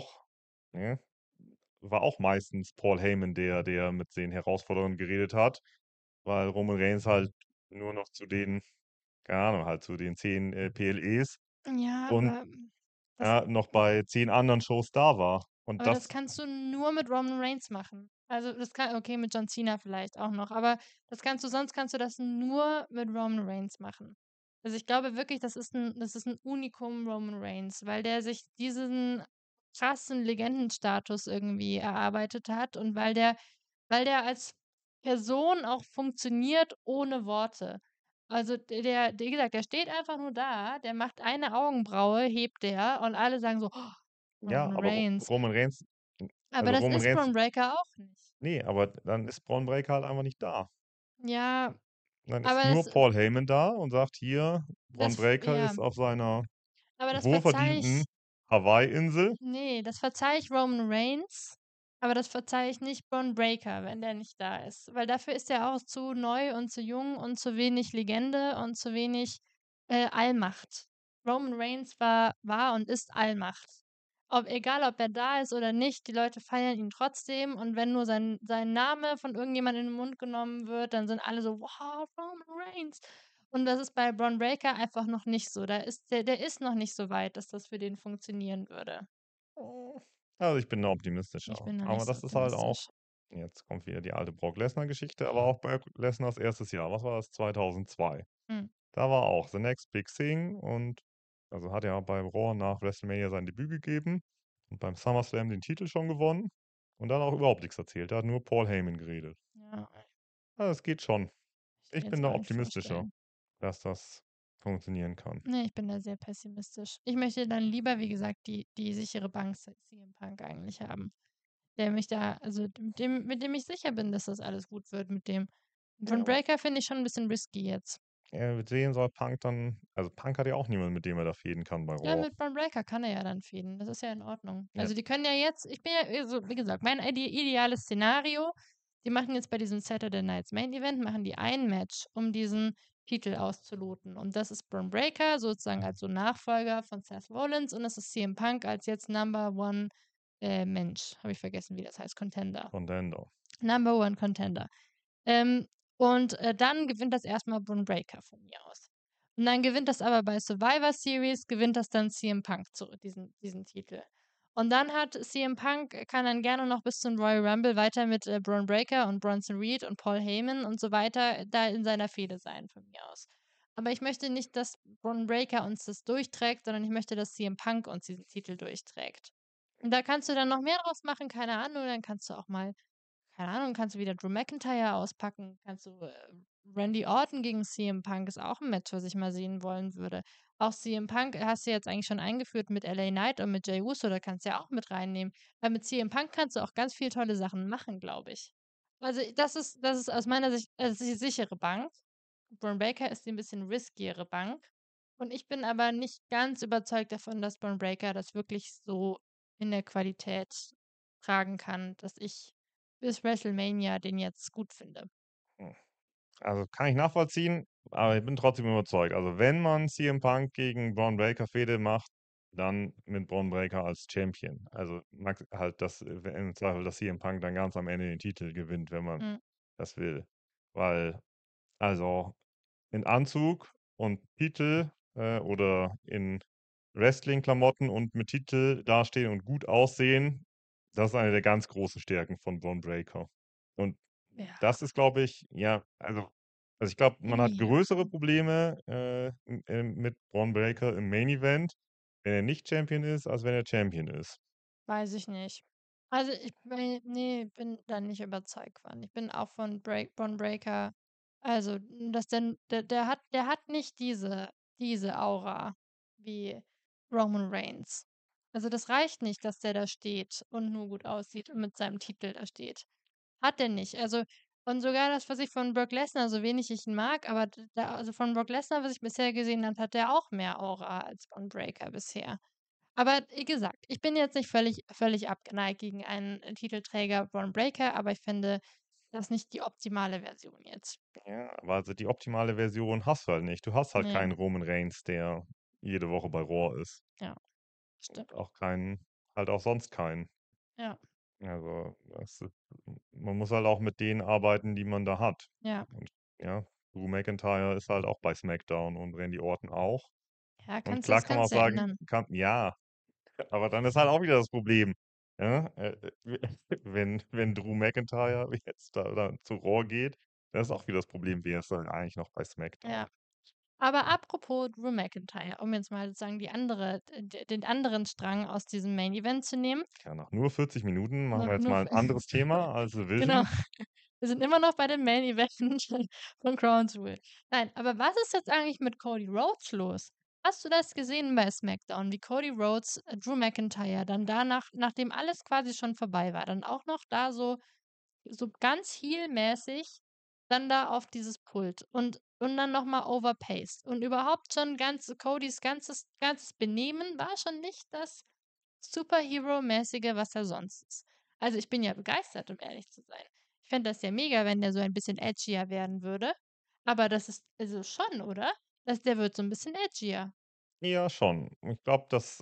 ne, war auch meistens Paul Heyman der mit den Herausforderungen geredet hat, weil Roman Reigns halt nur noch zu den keine Ahnung, halt zu den 10, PLEs Ja, und, das noch bei 10 anderen Shows da war. Und aber das das kannst du nur mit Roman Reigns machen. Also, das kann okay, mit John Cena vielleicht auch noch, aber sonst kannst du das nur mit Roman Reigns machen. Also, ich glaube wirklich, das ist ein Unikum Roman Reigns, weil der sich diesen krassen Legendenstatus irgendwie erarbeitet hat und weil der als Person auch funktioniert ohne Worte. Also, wie gesagt, der steht einfach nur da, der macht eine Augenbraue, hebt der und alle sagen so: „Oh, ja, Roman aber Reigns.“ Roman Reigns Aber also das Roman ist Reigns Bron Breakker auch nicht. ne, aber dann ist Braun Breaker halt einfach nicht da. Ja, Dann ist aber nur Paul Heyman da und sagt: „Hier, Bron Breakker ja, ist auf seiner aber das verzeihe wohlverdienten ich Hawaii-Insel.“ ne, das verzeihe ich Roman Reigns, aber das verzeihe ich nicht Bron Breakker, wenn der nicht da ist, weil dafür ist er auch zu neu und zu jung und zu wenig Legende und zu wenig, Allmacht. Roman Reigns war und ist Allmacht. Egal, ob er da ist oder nicht, die Leute feiern ihn trotzdem, und wenn nur sein Name von irgendjemandem in den Mund genommen wird, dann sind alle so: „Wow, Roman Reigns.“ Und das ist bei Bron Breakker einfach noch nicht so. Der ist noch nicht so weit, dass das für den funktionieren würde. Also, ich bin da Ich optimistischer. bin da Aber nicht so das ist halt auch optimistisch. jetzt kommt wieder die alte Brock Lesnar-Geschichte, aber auch bei Lesnars erstes Jahr. Was war das? 2002. Mhm. Da war auch The Next Big Thing und also, hat er beim Raw nach WrestleMania sein Debüt gegeben und beim SummerSlam den Titel schon gewonnen und dann auch überhaupt nichts erzählt. Da hat nur Paul Heyman geredet. Ja, Ja, das geht schon. ich will Ich mir bin jetzt da auch nicht optimistischer, vorstellen. dass das funktionieren kann. Ne, ich bin da sehr pessimistisch. Ich möchte dann lieber, wie gesagt, die sichere Bank CM Punk eigentlich haben, der mich da also, mit dem ich sicher bin, dass das alles gut wird mit dem. Ja, Von aber Breaker finde ich schon 'n bisschen risky jetzt. mit sehen soll Punk dann also, Punk hat ja auch niemanden, mit dem er da fehden kann bei Ja, Raw. mit Bron Breakker kann er ja dann fehden. Das ist ja in Ordnung. Ja, Also, die können ja jetzt ich bin ja also, wie gesagt, mein ideales Szenario, die machen jetzt bei diesem Saturday Night's Main Event machen die ein Match, um diesen Titel auszuloten. Und das ist Bron Breakker sozusagen als so Nachfolger von Seth Rollins, und das ist CM Punk als jetzt Number One, Mensch, habe ich vergessen, wie das heißt, Contender. Contender. Number One Contender. Ähm, und dann gewinnt das erstmal Bron Breakker von mir aus. Und dann gewinnt das aber bei Survivor Series, gewinnt das dann CM Punk diesen Titel. Und dann hat CM Punk, kann dann gerne noch bis zum Royal Rumble weiter mit Braun Breaker und Bronson Reed und Paul Heyman und so weiter da in seiner Fehde sein, von mir aus. Aber ich möchte nicht, dass Braun Breaker uns das durchträgt, sondern ich möchte, dass CM Punk uns diesen Titel durchträgt. Und da kannst du dann noch mehr draus machen, keine Ahnung, dann kannst du auch mal keine Ahnung, kannst du wieder Drew McIntyre auspacken, kannst du Randy Orton gegen CM Punk ist auch ein Match, was ich mal sehen wollen würde. Auch CM Punk hast du jetzt eigentlich schon eingeführt mit LA Knight und mit Jey Uso, da kannst du ja auch mit reinnehmen. Weil mit CM Punk kannst du auch ganz viele tolle Sachen machen, glaube ich. Also das ist aus meiner Sicht die sichere Bank. Braun Breaker ist die ein bisschen riskiere Bank. Und ich bin aber nicht ganz überzeugt davon, dass Braun Breaker das wirklich so in der Qualität tragen kann, dass ich bis WrestleMania den jetzt gut finde. Hm. Also, kann ich nachvollziehen, aber ich bin trotzdem überzeugt. Also, wenn man CM Punk gegen Braun Breaker Fehde macht, dann mit Braun Breaker als Champion. Also, max halt, dass im Zweifel, dass CM Punk dann ganz am Ende den Titel gewinnt, wenn man Mhm. das will. Weil, also, in Anzug und Titel, oder in Wrestling-Klamotten und mit Titel dastehen und gut aussehen, das ist eine der ganz großen Stärken von Braun Breaker. Und Ja, das ist, glaube ich, ja, also ich glaube, man hat ja, größere Probleme mit Braun Breaker im Main Event, wenn er nicht Champion ist, als wenn er Champion ist. weiß ich nicht. Also ich bin, nee, bin da nicht überzeugt von. Ich bin auch von Braun Breaker. Also, dass der hat nicht diese Aura wie Roman Reigns. Also das reicht nicht, dass der da steht und nur gut aussieht und mit seinem Titel da steht. Hat er nicht. Also, und sogar das, was ich von Brock Lesnar, so wenig ich ihn mag, aber also von Brock Lesnar, was ich bisher gesehen habe, hat der auch mehr Aura als von Breaker bisher. Aber wie gesagt, ich bin jetzt nicht völlig abgeneigt gegen einen Titelträger Braun Breaker, aber ich finde das nicht die optimale Version jetzt. Ja, aber also die optimale Version hast du halt nicht. Du hast halt Nee, keinen Roman Reigns, der jede Woche bei Raw ist. ja, Und stimmt. auch keinen, halt auch sonst keinen. Ja, Also, man muss halt auch mit denen arbeiten, die man da hat. ja. Und ja, Drew McIntyre ist halt auch bei SmackDown und Randy Orton auch. Ja, Und kannst du klar das kann man auch Ganze sagen, ändern. ja, aber dann ist halt auch wieder das Problem. Ja, wenn Drew McIntyre jetzt da zu Raw geht, dann ist auch wieder das Problem, wer ist dann eigentlich noch bei SmackDown? Ja. Aber apropos Drew McIntyre, um jetzt mal sozusagen den anderen Strang aus diesem Main Event zu nehmen. Ja, nach nur 40 Minuten machen wir Noch jetzt nur, mal ein anderes Thema als The genau. Vision. Wir sind immer noch bei dem Main Event von Crown Jewel. Nein, aber was ist jetzt eigentlich mit Cody Rhodes los? Hast du das gesehen bei SmackDown, wie Cody Rhodes Drew McIntyre dann danach, nachdem alles quasi schon vorbei war, dann auch noch da so ganz heel-mäßig dann da auf dieses Pult und dann nochmal overpaced. Und überhaupt schon Codys ganzes Benehmen war schon nicht das Superhero-mäßige, was er sonst ist. Also ich bin ja begeistert, um ehrlich zu sein. Ich fände das ja mega, wenn der so ein bisschen edgier werden würde. Aber das ist also schon, oder? Der wird so ein bisschen edgier. Ja, schon. Ich glaube,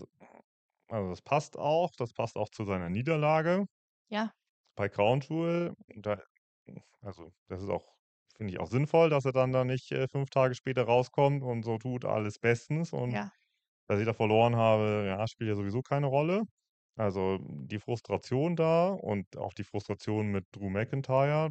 das passt auch. Das passt auch zu seiner Niederlage Ja, bei Crown Jewel. Also, das ist auch, finde ich, auch sinnvoll, dass er dann da nicht 5 Tage später rauskommt und so tut, alles bestens. Und ja, dass ich da verloren habe, ja, spielt ja sowieso keine Rolle. Also die Frustration da und auch die Frustration mit Drew McIntyre,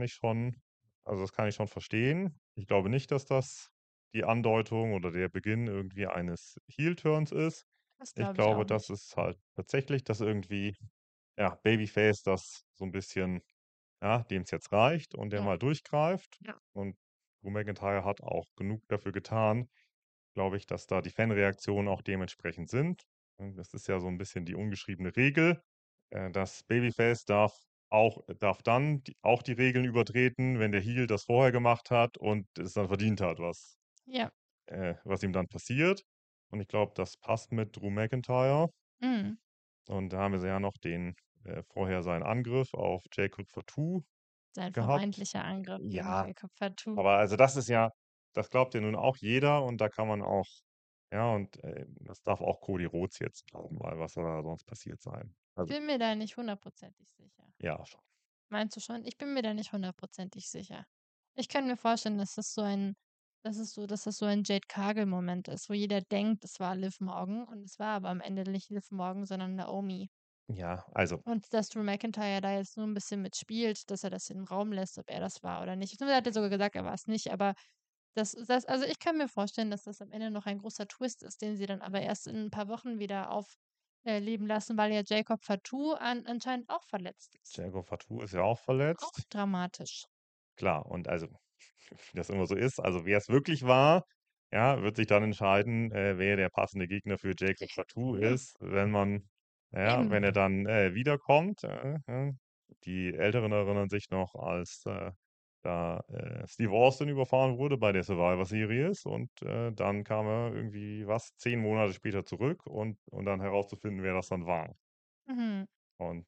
das kann ich schon verstehen. Ich glaube nicht, dass das die Andeutung oder der Beginn irgendwie eines Heel-Turns ist. das Ich glaube ich glaube, auch das nicht. ist halt tatsächlich, dass irgendwie, ja, Babyface das so ein bisschen, ja, dem es jetzt reicht und der Ja, mal durchgreift. ja, Und Drew McIntyre hat auch genug dafür getan, glaube ich, dass da die Fanreaktionen auch dementsprechend sind. Und das ist ja so ein bisschen die ungeschriebene Regel. Das Babyface darf dann auch die Regeln übertreten, wenn der Heel das vorher gemacht hat und es dann verdient hat, ja. was ihm dann passiert. Und ich glaube, das passt mit Drew McIntyre. Mhm. Und da haben wir ja noch vorher seinen Angriff auf Jacob Fatu Sein gehabt. vermeintlicher Angriff gegen Ja, Jacob Fatu. aber also das glaubt ja nun auch jeder und da kann man auch, ja, und das darf auch Cody Rhodes jetzt glauben, weil was soll da sonst passiert sein? Ich Also, bin mir da nicht hundertprozentig sicher. ja, schon. Meinst du schon? Ich bin mir da nicht hundertprozentig sicher. Ich kann mir vorstellen, dass das so ein dass das so ein Jade Cargill-Moment ist, wo jeder denkt, es war Liv Morgan und es war aber am Ende nicht Liv Morgan, sondern Naomi. Ja, also Und dass Drew McIntyre da jetzt nur ein bisschen mitspielt, dass er das im Raum lässt, ob er das war oder nicht. Beziehungsweise hat er sogar gesagt, er war es nicht, aber also ich kann mir vorstellen, dass das am Ende noch ein großer Twist ist, den sie dann aber erst in ein paar Wochen wieder aufleben lassen, weil ja Jacob Fatu anscheinend auch verletzt ist. Jago Fatu ist ja auch Auch verletzt. dramatisch. Klar, und also, wie das immer so ist, also wer es wirklich war, ja, wird sich dann entscheiden, wer der passende Gegner für Jacob Fatu Ja, ist, wenn man, ja, eben. wenn er dann wiederkommt. Die Älteren erinnern sich noch, als da Steve Austin überfahren wurde bei der Survivor Series und dann kam er irgendwie, was, 10 Monate später zurück und dann herauszufinden, wer das dann war. Mhm. Und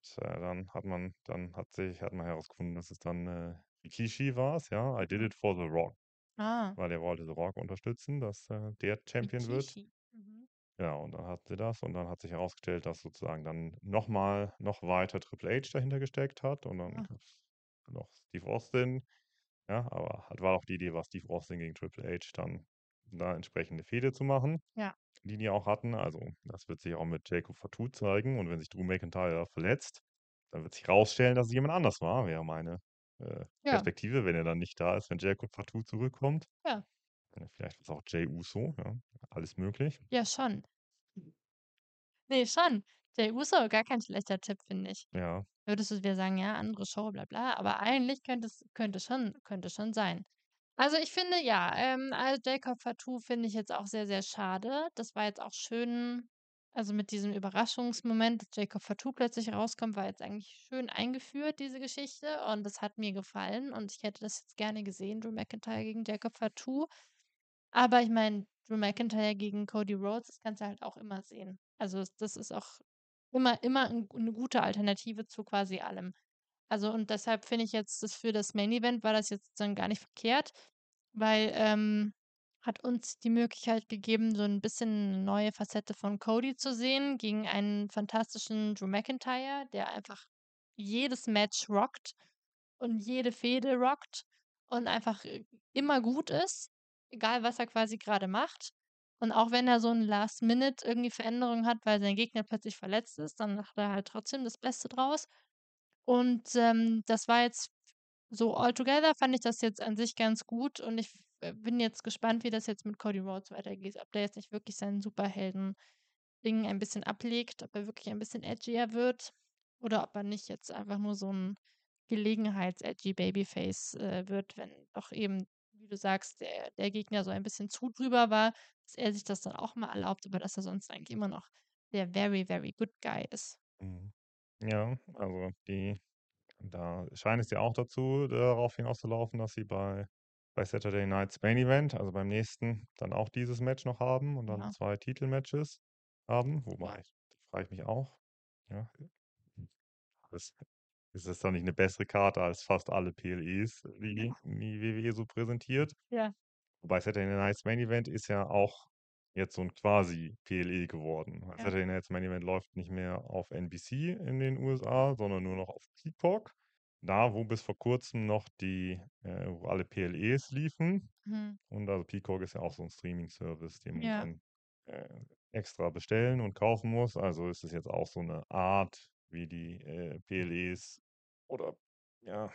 hat man herausgefunden, dass es dann Rikishi war, ja, I did Mhm. it for The Rock, Ah, weil er wollte The Rock unterstützen, dass der Champion wird. Rikishi. Mhm. Ja, und dann hat sie das und dann hat sich herausgestellt, dass sozusagen dann noch weiter Triple H dahinter gesteckt hat und dann Ah, gab es noch Steve Austin, ja, aber halt war auch die Idee, war Steve Austin gegen Triple H dann da entsprechende Fehde zu machen, ja. die auch hatten. Also das wird sich auch mit Jacob Fatu zeigen. Und wenn sich Drew McIntyre verletzt, dann wird sich rausstellen, dass es jemand anders war, wäre meine Ja, Perspektive, wenn er dann nicht da ist, wenn Jacob Fatu zurückkommt. ja. Vielleicht ist es auch Jey Uso, ja, alles möglich. Ja, schon. Ne, schon. Jey Uso, gar kein schlechter Tipp, finde ich. Ja, Würdest du wieder sagen: „Ja, andere Show, bla bla“, aber eigentlich könnte schon sein. Also, ich finde, ja, also, Jacob Fatou finde ich jetzt auch sehr, sehr schade. Das war jetzt auch schön, also, mit diesem Überraschungsmoment, dass Jacob Fatou plötzlich rauskommt, war jetzt eigentlich schön eingeführt, diese Geschichte, und das hat mir gefallen und ich hätte das jetzt gerne gesehen, Drew McIntyre gegen Jacob Fatou. Aber ich meine, Drew McIntyre gegen Cody Rhodes, das kannst du halt auch immer sehen. Also, das ist auch immer 'ne gute Alternative zu quasi allem. Also, und deshalb finde ich jetzt, das für das Main Event war das jetzt dann gar nicht verkehrt, weil, hat uns die Möglichkeit gegeben, so ein bisschen 'ne neue Facette von Cody zu sehen gegen einen fantastischen Drew McIntyre, der einfach jedes Match rockt und jede Fehde rockt und einfach, immer gut ist, egal was er quasi gerade macht. Und auch wenn er so 'n Last Minute irgendwie Veränderung hat, weil sein Gegner plötzlich verletzt ist, dann macht er halt trotzdem das Beste draus. Und, das war jetzt so altogether, fand ich das jetzt an sich ganz gut und ich bin jetzt gespannt, wie das jetzt mit Cody Rhodes weitergeht. Ob der jetzt nicht wirklich sein Superhelden-Ding ein bisschen ablegt, ob er wirklich ein bisschen edgier wird oder ob er nicht jetzt einfach nur so 'n Gelegenheits-edgy Babyface, wird, wenn doch eben, wie du sagst, der Gegner so ein bisschen zu drüber war, dass er sich das dann auch mal erlaubt, aber dass er sonst eigentlich immer noch der very, very good guy ist. mhm. Ja, also da scheint es ja auch darauf hinauszulaufen, dass sie bei Saturday Night's Main Event, also beim nächsten, dann auch dieses Match noch haben und dann Ja, 2 Titelmatches haben. ja. Wobei, da frage ich mich auch, ja, ist ist das dann nicht eine bessere Karte als fast alle PLEs, die WWE so präsentiert? Ja, Wobei Saturday Night's Main Event ist ja auch jetzt so ein quasi PLE geworden. Weil ja. Saturday Night's Main Event läuft nicht mehr auf NBC in den USA, sondern nur noch auf Peacock. Da, wo bis vor Kurzem noch wo alle PLEs liefen. Mhm. Und also Peacock ist ja auch so ein Streaming-Service, den man Ja. dann äh, extra bestellen und kaufen muss. Also ist es jetzt auch so eine Art wie die PLEs oder ja,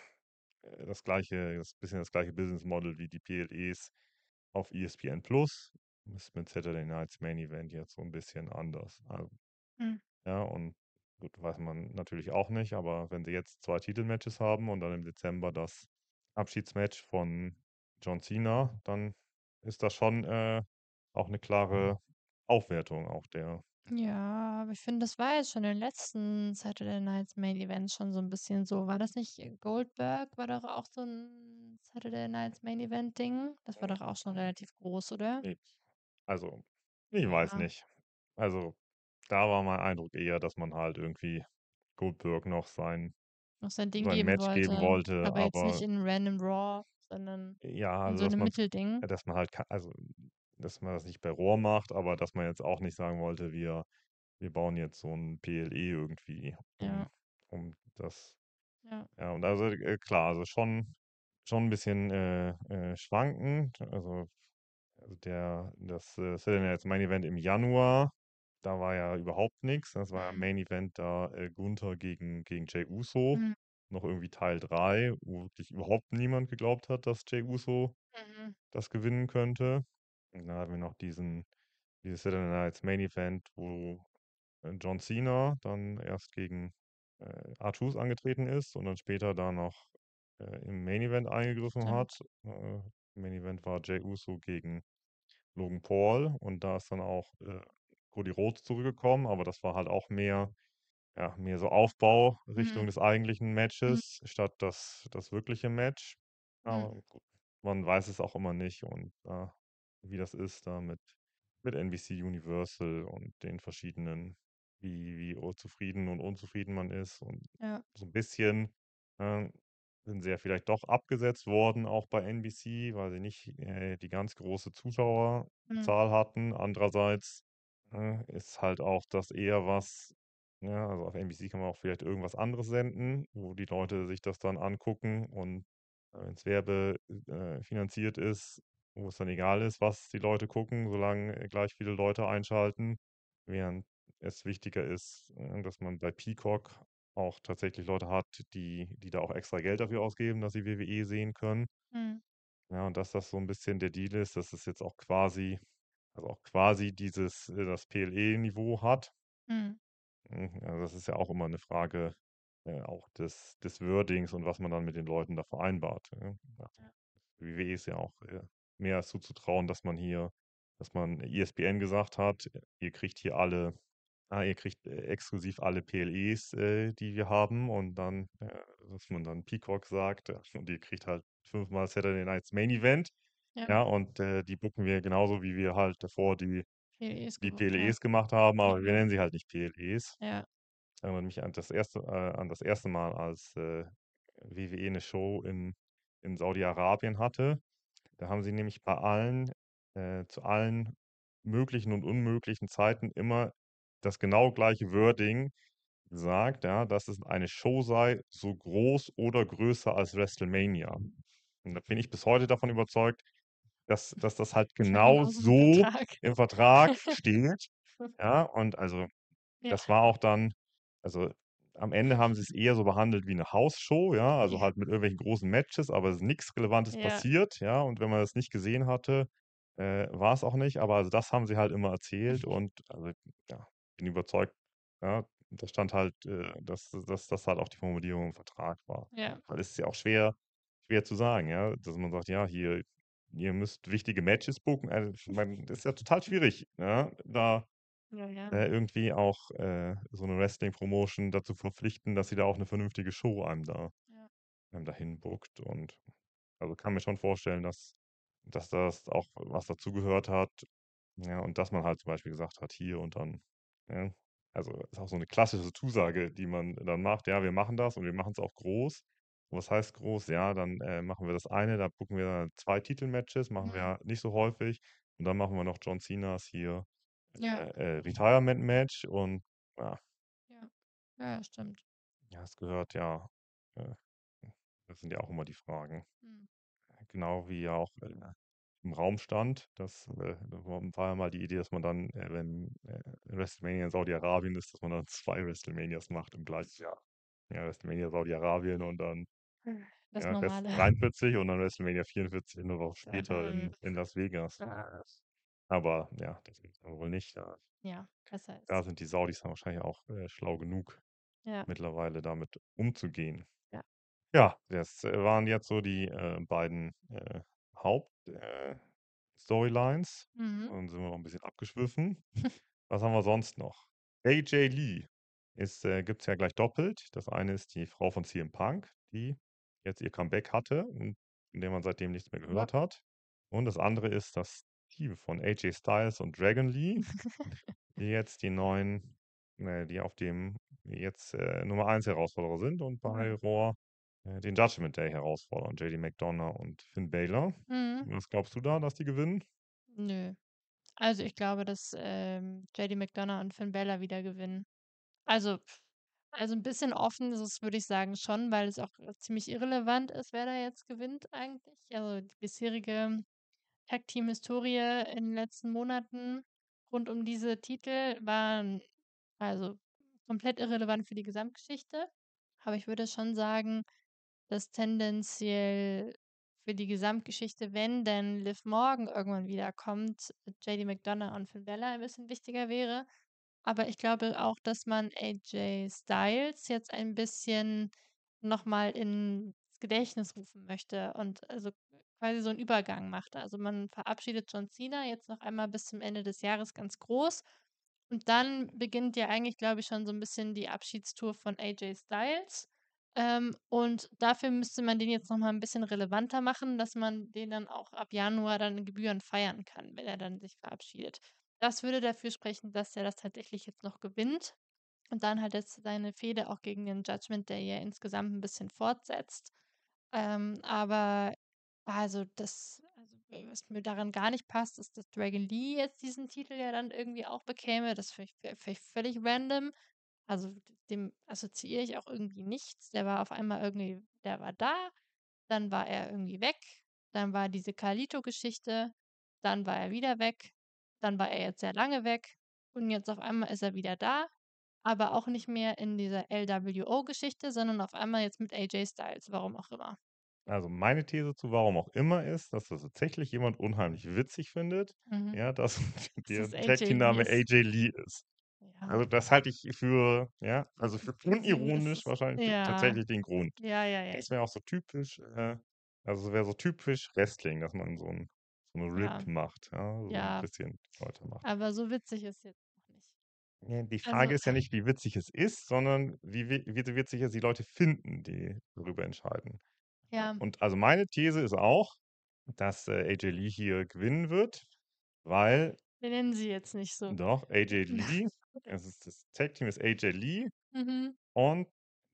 das bisschen das gleiche Business Model wie die PLEs auf ESPN Plus. Ist mit Saturday Night's Main Event jetzt so ein bisschen anders. Also, Mhm. ja, und gut, weiß man natürlich auch nicht, aber wenn sie jetzt 2 Titelmatches haben und dann im Dezember das Abschiedsmatch von John Cena, dann ist das schon auch eine klare Aufwertung auch der Ja, aber ich finde, das war jetzt schon in den letzten Saturday Night's Main Events schon so ein bisschen so. War das nicht Goldberg war doch auch so ein Saturday Night's Main Event Ding? Das war doch auch schon relativ groß, oder? ne, also, ich weiß Ja, nicht. Also, da war mein Eindruck eher, dass man halt irgendwie Goldberg noch noch sein Ding sein geben Match geben wollte, wollte, aber jetzt nicht aber in Random Raw, sondern ja, in also so dass 'nem man's Mittelding. dass man halt dass man das nicht bei Raw macht, aber dass man jetzt auch nicht sagen wollte, wir bauen jetzt so 'n PLE irgendwie Ja, um das ja. ja, und also, klar, also schon 'n bisschen schwankend. Also Also Saturday Night's Main Event im Januar, da war ja überhaupt nichts. Das war ja Mhm. Main Event da Gunther gegen Jey Uso. Mhm. Noch irgendwie Teil 3, wo wirklich überhaupt niemand geglaubt hat, dass Jey Uso Mhm. das gewinnen könnte. Und dann hatten wir noch dieses Saturday Night's Main Event, wo John Cena dann erst gegen R-Truth angetreten ist und dann später da noch im Main Event eingegriffen hat. Stimmt. Im Main Event war Jey Uso gegen Logan Paul und da ist dann auch Cody Rhodes zurückgekommen, aber das war halt auch mehr so Aufbau Richtung Mhm. des eigentlichen Mhm. Matches statt das wirkliche Match. Mhm. Aber gut, man weiß es auch immer nicht und wie das ist da mit NBC Universal und den verschiedenen, wie zufrieden und unzufrieden man ist. Und Ja. so ein bisschen äh, sind sie ja vielleicht doch abgesetzt worden, auch bei NBC, weil sie nicht die ganz große Mhm. Zuschauerzahl hatten. Andererseits ist halt auch das eher was, ja, also auf NBC kann man auch vielleicht irgendwas anderes senden, wo die Leute sich das dann angucken und wenn es finanziert ist, wo es dann egal ist, was die Leute gucken, solange gleich viele Leute einschalten, während es wichtiger ist, dass man bei Peacock auch tatsächlich Leute hat, die da auch extra Geld dafür ausgeben, dass sie WWE sehen können. Mhm. Ja, und dass das so ein bisschen der Deal ist, dass es jetzt auch quasi das PLE-Niveau hat. Mhm. Also das ist ja auch immer eine Frage, auch des Wordings und was man dann mit den Leuten da vereinbart, ja. Also, Ja. WWE ist ja auch, mehr als zuzutrauen, dass man ESPN gesagt hat: „Ihr kriegt hier ihr kriegt, exklusiv alle PLEs, die wir haben.“ Und dann, dass man dann Peacock sagt, und ihr kriegt halt 5-mal Saturday Night's Main Event, Ja. ja, und, die booken wir genauso, wie wir halt davor PLEs die gebucht, ja. PLEs gemacht haben, Ja, aber wir ja. nennen sie halt nicht PLEs. Ja. Erinnert mich an das erste Mal, als WWE 'ne Show in Saudi-Arabien hatte. Da haben sie nämlich zu allen möglichen und unmöglichen Zeiten immer das genau gleiche Wording gesagt, ja, dass es eine Show sei, so groß oder größer als WrestleMania. Und da bin ich bis heute davon überzeugt, dass das halt Stand genau genauso im so Vertrag. im Vertrag steht, ja, und also Ja. das war auch dann also, am Ende haben sie's eher so behandelt wie 'ne Hausshow, ja, also Ja. halt mit irgendwelchen großen Matches, aber es ist nix Relevantes Ja. passiert, ja, und wenn man das nicht gesehen hatte, war's auch nicht, aber also das haben sie halt immer erzählt und also, ja, bin überzeugt, ja, da stand halt, dass das halt auch die Formulierung im Vertrag war. Ja. Weil es ist ja auch schwer zu sagen, ja, dass man sagt: „Ja, hier, ihr müsst wichtige Matches booken.“ Also, ich meine, das ist ja total schwierig, ja, da Ja, ja. irgendwie auch, so 'ne Wrestling-Promotion dazu verpflichten, dass sie da auch 'ne vernünftige Show Ja. einem dahin bookt und also, kann mir schon vorstellen, dass das auch was dazugehört hat, ja, und dass man halt zum Beispiel gesagt hat: „Hier und dann“, ne? Also, ist auch so 'ne klassische Zusage, die man dann macht: „Ja, wir machen das und wir machen's auch groß.“ Und was heißt groß? Ja, dann, machen wir das eine, da booken wir 2 Titelmatches, machen Mhm. wir nicht so häufig und dann machen wir noch John Cenas hier Ja. Retirement-Match und ja, Ja. Ja, stimmt. ja, es gehört ja äh, das sind ja auch immer die Fragen. Mhm. Genau wie ja auch, im Raum stand, da war ja mal die Idee, dass man dann, wenn, WrestleMania in Saudi-Arabien ist, dass man dann 2 WrestleManias macht im gleichen Jahr. Ja, WrestleMania Saudi-Arabien und dann, Das ja, Rest Normale. 43 und dann WrestleMania 44 eine Woche später Ähm, in Las Vegas. Aber ja, das gibt's dann wohl nicht. ja, besser Da ist. sind die Saudis dann wahrscheinlich auch, schlau genug, Ja. mittlerweile damit umzugehen. Ja. Ja, das, waren jetzt so die, beiden, Haupt Storylines. Mhm. Dann sind wir noch ein bisschen abgeschwiffen. Was haben wir sonst noch? AJ Lee gibt's ja gleich doppelt. Das eine ist die Frau von CM Punk, die jetzt ihr Comeback hatte und von der man seitdem nichts mehr Ja. gehört hat. Und das andere ist das Team von AJ Styles und Dragon Lee, die jetzt die auf dem jetzt, Nummer 1 Herausforderer sind und bei Raw, den Judgment Day herausfordern, JD McDonagh und Finn Balor. Mhm. Was glaubst du da, dass die gewinnen? Nö. Also, ich glaube, dass, JD McDonough und Finn Balor wieder gewinnen. Also also, 'n bisschen offen ist es, würde ich sagen, schon, weil es auch ziemlich irrelevant ist, wer da jetzt gewinnt eigentlich. Also, die bisherige Tag-Team-Historie in den letzten Monaten rund um diese Titel waren also komplett irrelevant für die Gesamtgeschichte. Aber ich würde schon sagen, dass tendenziell für die Gesamtgeschichte, wenn denn Liv Morgan irgendwann wiederkommt, JD McDonough und Finn Balor ein bisschen wichtiger wäre. Aber ich glaube auch, dass man AJ Styles jetzt ein bisschen nochmal ins Gedächtnis rufen möchte und also quasi so einen Übergang macht. Also man verabschiedet John Cena jetzt noch einmal bis zum Ende des Jahres ganz groß. Und dann beginnt ja eigentlich, glaube ich, schon so ein bisschen die Abschiedstour von AJ Styles. Und dafür müsste man den jetzt noch mal ein bisschen relevanter machen, dass man den dann auch ab Januar dann in Gebühren feiern kann, wenn er dann sich verabschiedet. Das würde dafür sprechen, dass er das tatsächlich jetzt noch gewinnt und dann halt jetzt seine Fehde auch gegen den Judgment Day ja insgesamt ein bisschen fortsetzt. Aber was mir daran gar nicht passt, ist, dass Dragon Lee jetzt diesen Titel ja dann irgendwie auch bekäme. Das finde ich völlig random. Also dem assoziiere ich auch irgendwie nichts. Der war auf einmal irgendwie, der war da, dann war er irgendwie weg, dann war diese Carlito-Geschichte, dann war er wieder weg, dann war er jetzt sehr lange weg und jetzt auf einmal ist er wieder da, aber auch nicht mehr in dieser LWO-Geschichte, sondern auf einmal jetzt mit AJ Styles, warum auch immer. Also meine These zu warum auch immer ist, dass das tatsächlich jemand unheimlich witzig findet, Mhm. ja, dass Dass der es AJ Lee Tag-Team-Name ist. AJ Lee ist. Ja. Also das halte ich für, ja, also für Es unironisch ist, wahrscheinlich ja, tatsächlich den Grund. ja, ja, ja, Das wäre auch so typisch, also es wäre so typisch Wrestling, dass man so 'ne ja, Rip macht, ja, so ein ja. bisschen weitermacht. Aber so witzig ist jetzt noch nicht. Ja, die Also, Frage ist ja nicht, wie witzig es ist, sondern wie witzig es die Leute finden, die darüber entscheiden. ja, Und also meine These ist auch, dass, AJ Lee hier gewinnen wird, weil wir nennen sie jetzt nicht so. doch, AJ Lee, das Tag-Team ist AJ Lee Mhm. und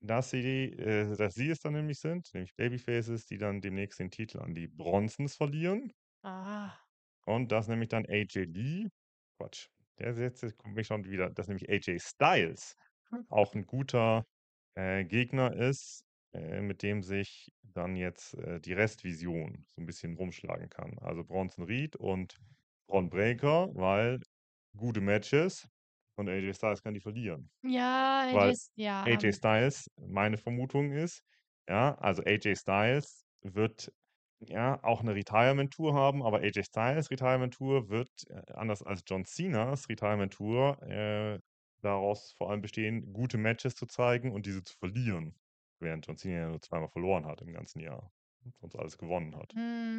dass sie es dann nämlich sind, nämlich Babyfaces, die dann demnächst den Titel an die Bronsons verlieren. Ah. Und dass nämlich dann AJ Lee, Quatsch, der ist jetzt kommt mir schon wieder, dass nämlich AJ Styles auch ein guter Gegner ist, mit dem sich dann jetzt die Restvision so ein bisschen rumschlagen kann. Also Bronson Reed und Bron Breakker, weil gute Matches und AJ Styles kann die verlieren. Ja, Weil ja, AJ Styles, meine Vermutung ist, ja, also AJ Styles wird ja auch eine Retirement-Tour haben, aber AJ Styles Retirement-Tour wird, anders als John Cenas Retirement-Tour, daraus vor allem bestehen, gute Matches zu zeigen und diese zu verlieren, während John Cena ja nur zweimal verloren hat im ganzen Jahr und sonst alles gewonnen hat.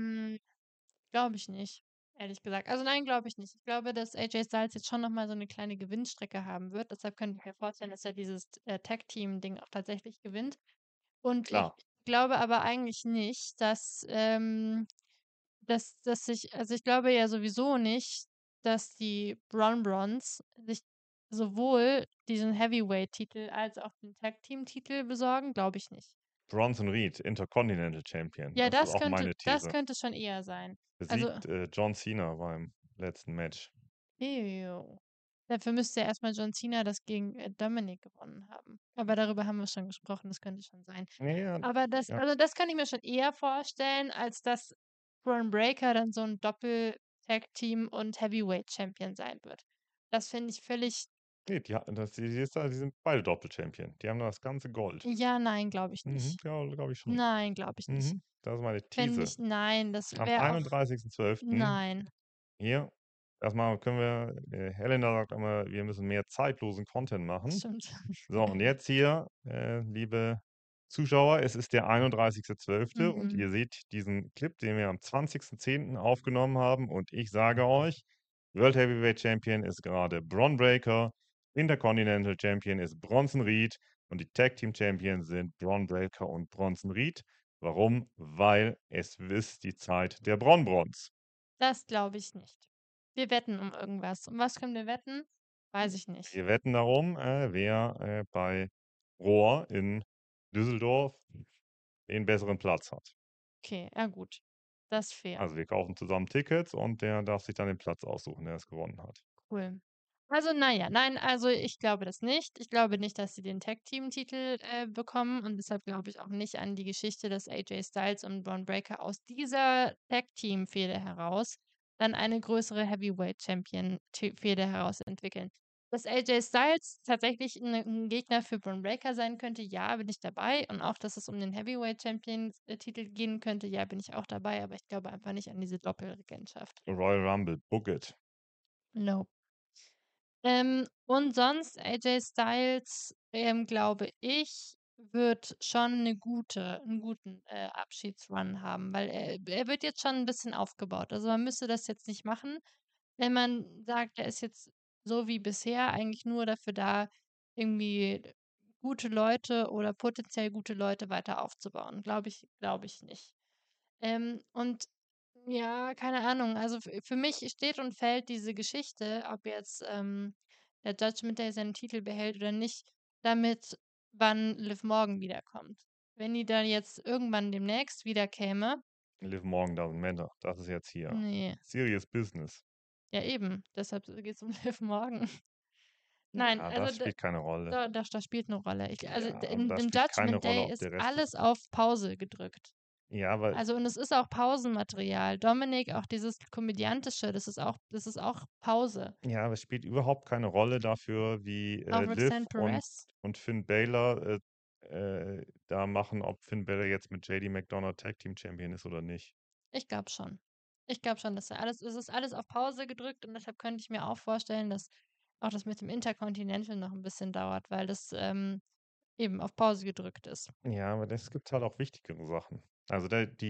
glaube ich nicht, ehrlich gesagt. Also nein, glaube ich nicht. Ich glaube, dass AJ Styles jetzt schon nochmal so eine kleine Gewinnstrecke haben wird. Deshalb könnte ich mir vorstellen, dass er dieses Tag-Team-Ding auch tatsächlich gewinnt. Und ich Klar, glaube aber eigentlich nicht, also ich glaube ja sowieso nicht, dass die Bron-Brons sich sowohl diesen Heavyweight-Titel als auch den Tag-Team-Titel besorgen, glaube ich nicht. Bronson Reed, Intercontinental Champion, Ja, das ist auch meine das These. könnte schon eher sein. Also, Besiegt John Cena beim letzten Match. ew. Dafür müsste ja erstmal John Cena das gegen Dominic gewonnen haben. Aber darüber haben wir schon gesprochen, das könnte schon sein. Ja, Aber ja. das kann ich mir schon eher vorstellen, als dass Braun Breaker dann so ein Doppel-Tag-Team und Heavyweight-Champion sein wird. Das finde ich völlig, Ne, die sind beide Doppel-Champion. Die haben das ganze Gold. ja, nein, glaube ich Mhm, nicht. ja, glaube ich schon. Nein, glaube ich nicht. Mhm, das ist meine Fände These. ich, nein, das Am wäre auch, 31.12. nein, hier erstmal können wir Helena sagt immer, wir müssen mehr zeitlosen Content das machen. stimmt. So, und jetzt hier, liebe Zuschauer, es ist der 31.12. und Mhm. ihr seht diesen Clip, den wir am 20.10. aufgenommen haben. Und ich sage euch, World Heavyweight Champion ist gerade Bron Breakker, Intercontinental Champion ist Bronson Reed und die Tag Team Champions sind Bron Breakker und Bronson Reed. Warum? Weil es ist die Zeit der Bron-Brons. Das glaube ich nicht. Wir wetten um irgendwas. Um was können wir wetten? Weiß ich nicht. Wir wetten darum, wer bei Rohr in Düsseldorf den besseren Platz hat. Okay, ja gut. Das ist fair. Also wir kaufen zusammen Tickets und der darf sich dann den Platz aussuchen, der es gewonnen hat. Cool. Also, naja, nein, also ich glaube das nicht. Ich glaube nicht, dass sie den Tag-Team-Titel bekommen und deshalb glaube ich auch nicht an die Geschichte, dass AJ Styles und Braun Breaker aus dieser Tag-Team-Fehde heraus dann eine größere Heavyweight-Champion-Fehde herausentwickeln. Dass AJ Styles tatsächlich 'n Gegner für Bron Breakker sein könnte, ja, bin ich dabei. Und auch, dass es um den Heavyweight-Champion Titel gehen könnte, ja, bin ich auch dabei, aber ich glaube einfach nicht an diese Doppelregentschaft. Royal Rumble, book it. Nope. Und sonst AJ Styles, glaube ich, wird schon 'n guten, Abschiedsrun haben, weil er wird jetzt schon 'n bisschen aufgebaut. Also, man müsste das jetzt nicht machen, wenn man sagt, er ist jetzt so wie bisher eigentlich nur dafür da, irgendwie gute Leute oder potenziell gute Leute weiter aufzubauen. Glaube ich nicht. Und ja, keine Ahnung. Also für mich steht und fällt diese Geschichte, ob jetzt der Judgment Day seinen Titel behält oder nicht, damit, wann Liv Morgan wiederkommt. Wenn die dann jetzt irgendwann demnächst wiederkäme, Liv Morgan doesn't matter. Das ist jetzt hier. nee, Serious Business. ja eben, deshalb geht es um Liv Morgan. Nein, Ja, also das spielt keine Rolle. das spielt eine Rolle. Also Ja, in das dem spielt keine Judgment Rolle, Day ob ist der Rest alles ist. auf Pause gedrückt. Ja, weil Also, und es ist auch Pausenmaterial. Dominik, auch dieses Komödiantische, das ist auch Pause. ja, aber es spielt überhaupt keine Rolle dafür, wie Auch Liv Roxanne Perez? und Finn Balor da machen, ob Finn Balor jetzt mit JD McDonough Tag Team Champion ist oder nicht. Ich glaube schon. Ich glaube schon, dass es ist alles auf Pause gedrückt und deshalb könnte ich mir auch vorstellen, dass auch das mit dem Intercontinental noch ein bisschen dauert, weil das eben auf Pause gedrückt ist. Ja, aber es gibt halt auch wichtigere Sachen. Also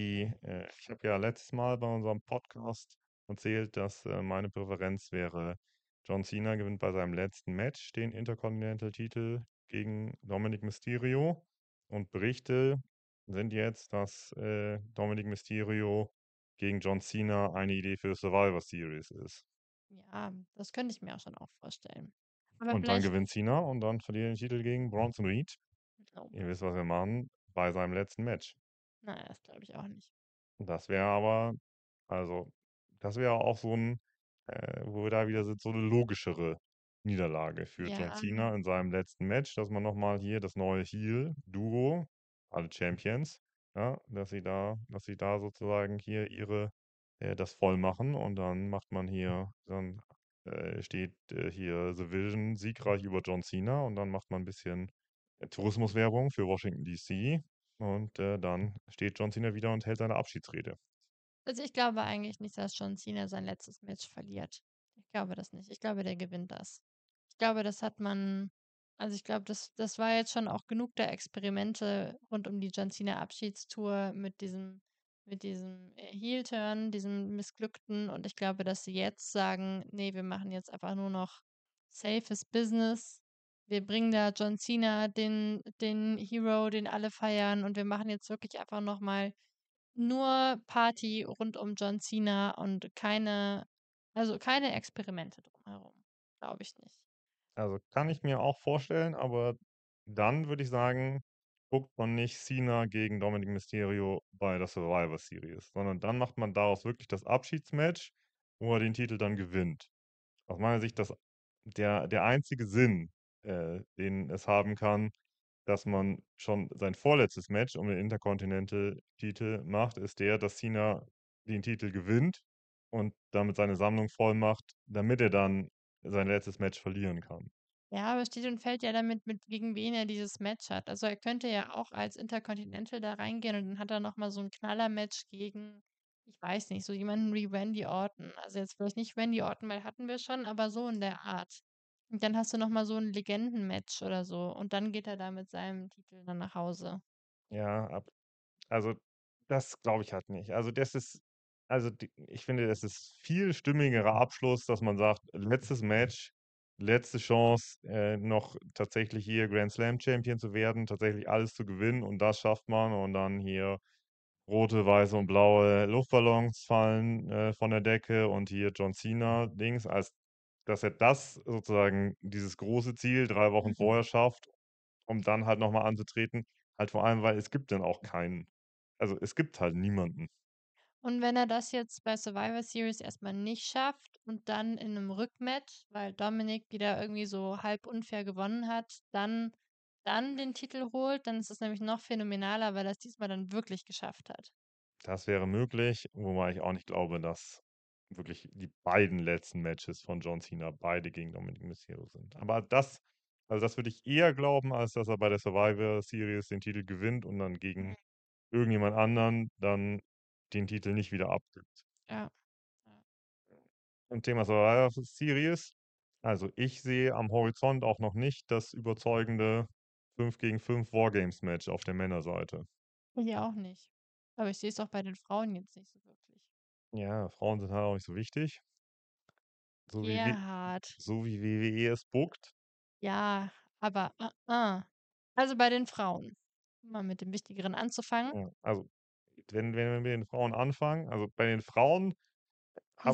ich habe ja letztes Mal bei unserem Podcast erzählt, dass meine Präferenz wäre, John Cena gewinnt bei seinem letzten Match den Intercontinental-Titel gegen Dominic Mysterio. Und Berichte sind jetzt, dass Dominic Mysterio gegen John Cena eine Idee für Survivor Series ist. Ja, das könnte ich mir auch schon auch vorstellen. Aber Und dann vielleicht, gewinnt Cena und dann verliert er den Titel gegen Bronson Reed. oh, Ihr wisst, was wir machen, bei seinem letzten Match. naja, das glaube ich auch nicht. Das wäre aber, also, das wäre auch so ein, wo wir da wieder sind, so eine logischere Niederlage für John Ja, Cena in seinem letzten Match, dass man nochmal hier das neue Heel-Duo, alle Champions, ja, dass sie da sozusagen hier das voll machen und dann macht man hier, dann steht hier The Vision siegreich über John Cena und dann macht man ein bisschen Tourismuswerbung für Washington DC und dann steht John Cena wieder und hält seine Abschiedsrede. also ich glaube eigentlich nicht, dass John Cena sein letztes Match verliert. Ich glaube das nicht. Ich glaube, der gewinnt das. Ich glaube, das hat man, also ich glaube, das war jetzt schon auch genug der Experimente rund um die John Cena Abschiedstour mit diesem Heel-Turn, diesem missglückten. Und ich glaube, dass sie jetzt sagen, nee, wir machen jetzt einfach nur noch safes Business. Wir bringen da John Cena, den Hero, den alle feiern. Und wir machen jetzt wirklich einfach nochmal nur Party rund um John Cena und keine Experimente drumherum. Glaube ich nicht. Also kann ich mir auch vorstellen, aber dann würde ich sagen, guckt man nicht Cena gegen Dominic Mysterio bei der Survivor Series, sondern dann macht man daraus wirklich das Abschiedsmatch, wo er den Titel dann gewinnt. Aus meiner Sicht der einzige Sinn, den es haben kann, dass man schon sein vorletztes Match um den Intercontinental-Titel macht, ist der, dass Cena den Titel gewinnt und damit seine Sammlung voll macht, damit er dann sein letztes Match verlieren kann. Ja, aber steht und fällt ja damit, gegen wen er dieses Match hat. Also er könnte ja auch als Intercontinental da reingehen und dann hat er nochmal so ein Knaller-Match gegen, ich weiß nicht, so jemanden wie Randy Orton. Also jetzt vielleicht nicht Randy Orton, weil hatten wir schon, aber so in der Art. Und dann hast du nochmal so ein Legenden-Match oder so. Und dann geht er da mit seinem Titel dann nach Hause. Ja, also das glaube ich halt nicht. Also das ist, ich finde, das ist viel stimmigerer Abschluss, dass man sagt, letztes Match, letzte Chance, noch tatsächlich hier Grand Slam Champion zu werden, tatsächlich alles zu gewinnen und das schafft man und dann hier rote, weiße und blaue Luftballons fallen von der Decke und hier John Cena Dings, als dass er das sozusagen dieses große Ziel 3 Wochen vorher schafft, um dann halt nochmal anzutreten. Halt vor allem, weil es gibt dann auch keinen. Also es gibt halt niemanden. Und wenn er das jetzt bei Survivor Series erstmal nicht schafft und dann in einem Rückmatch, weil Dominik wieder irgendwie so halb unfair gewonnen hat, dann den Titel holt, dann ist es nämlich noch phänomenaler, weil er es diesmal dann wirklich geschafft hat. Das wäre möglich, wobei ich auch nicht glaube, dass wirklich die beiden letzten Matches von John Cena beide gegen Dominic Mysterio sind. Aber also das würde ich eher glauben, als dass er bei der Survivor Series den Titel gewinnt und dann Mhm. gegen irgendjemand anderen dann den Titel nicht wieder abgibt. Ja. Ja. Im Thema Survivor Series, also ich sehe am Horizont auch noch nicht das überzeugende 5 gegen 5 Wargames-Match auf der Männerseite. Ich auch nicht. Aber ich sehe es auch bei den Frauen jetzt nicht so wirklich. Ja, Frauen sind halt auch nicht so wichtig, so wie, Gerhard. so wie WWE es bookt. Ja, aber also bei den Frauen. Um mal mit dem Wichtigeren anzufangen. Ja, also wenn wir mit den Frauen anfangen, also bei den Frauen Die,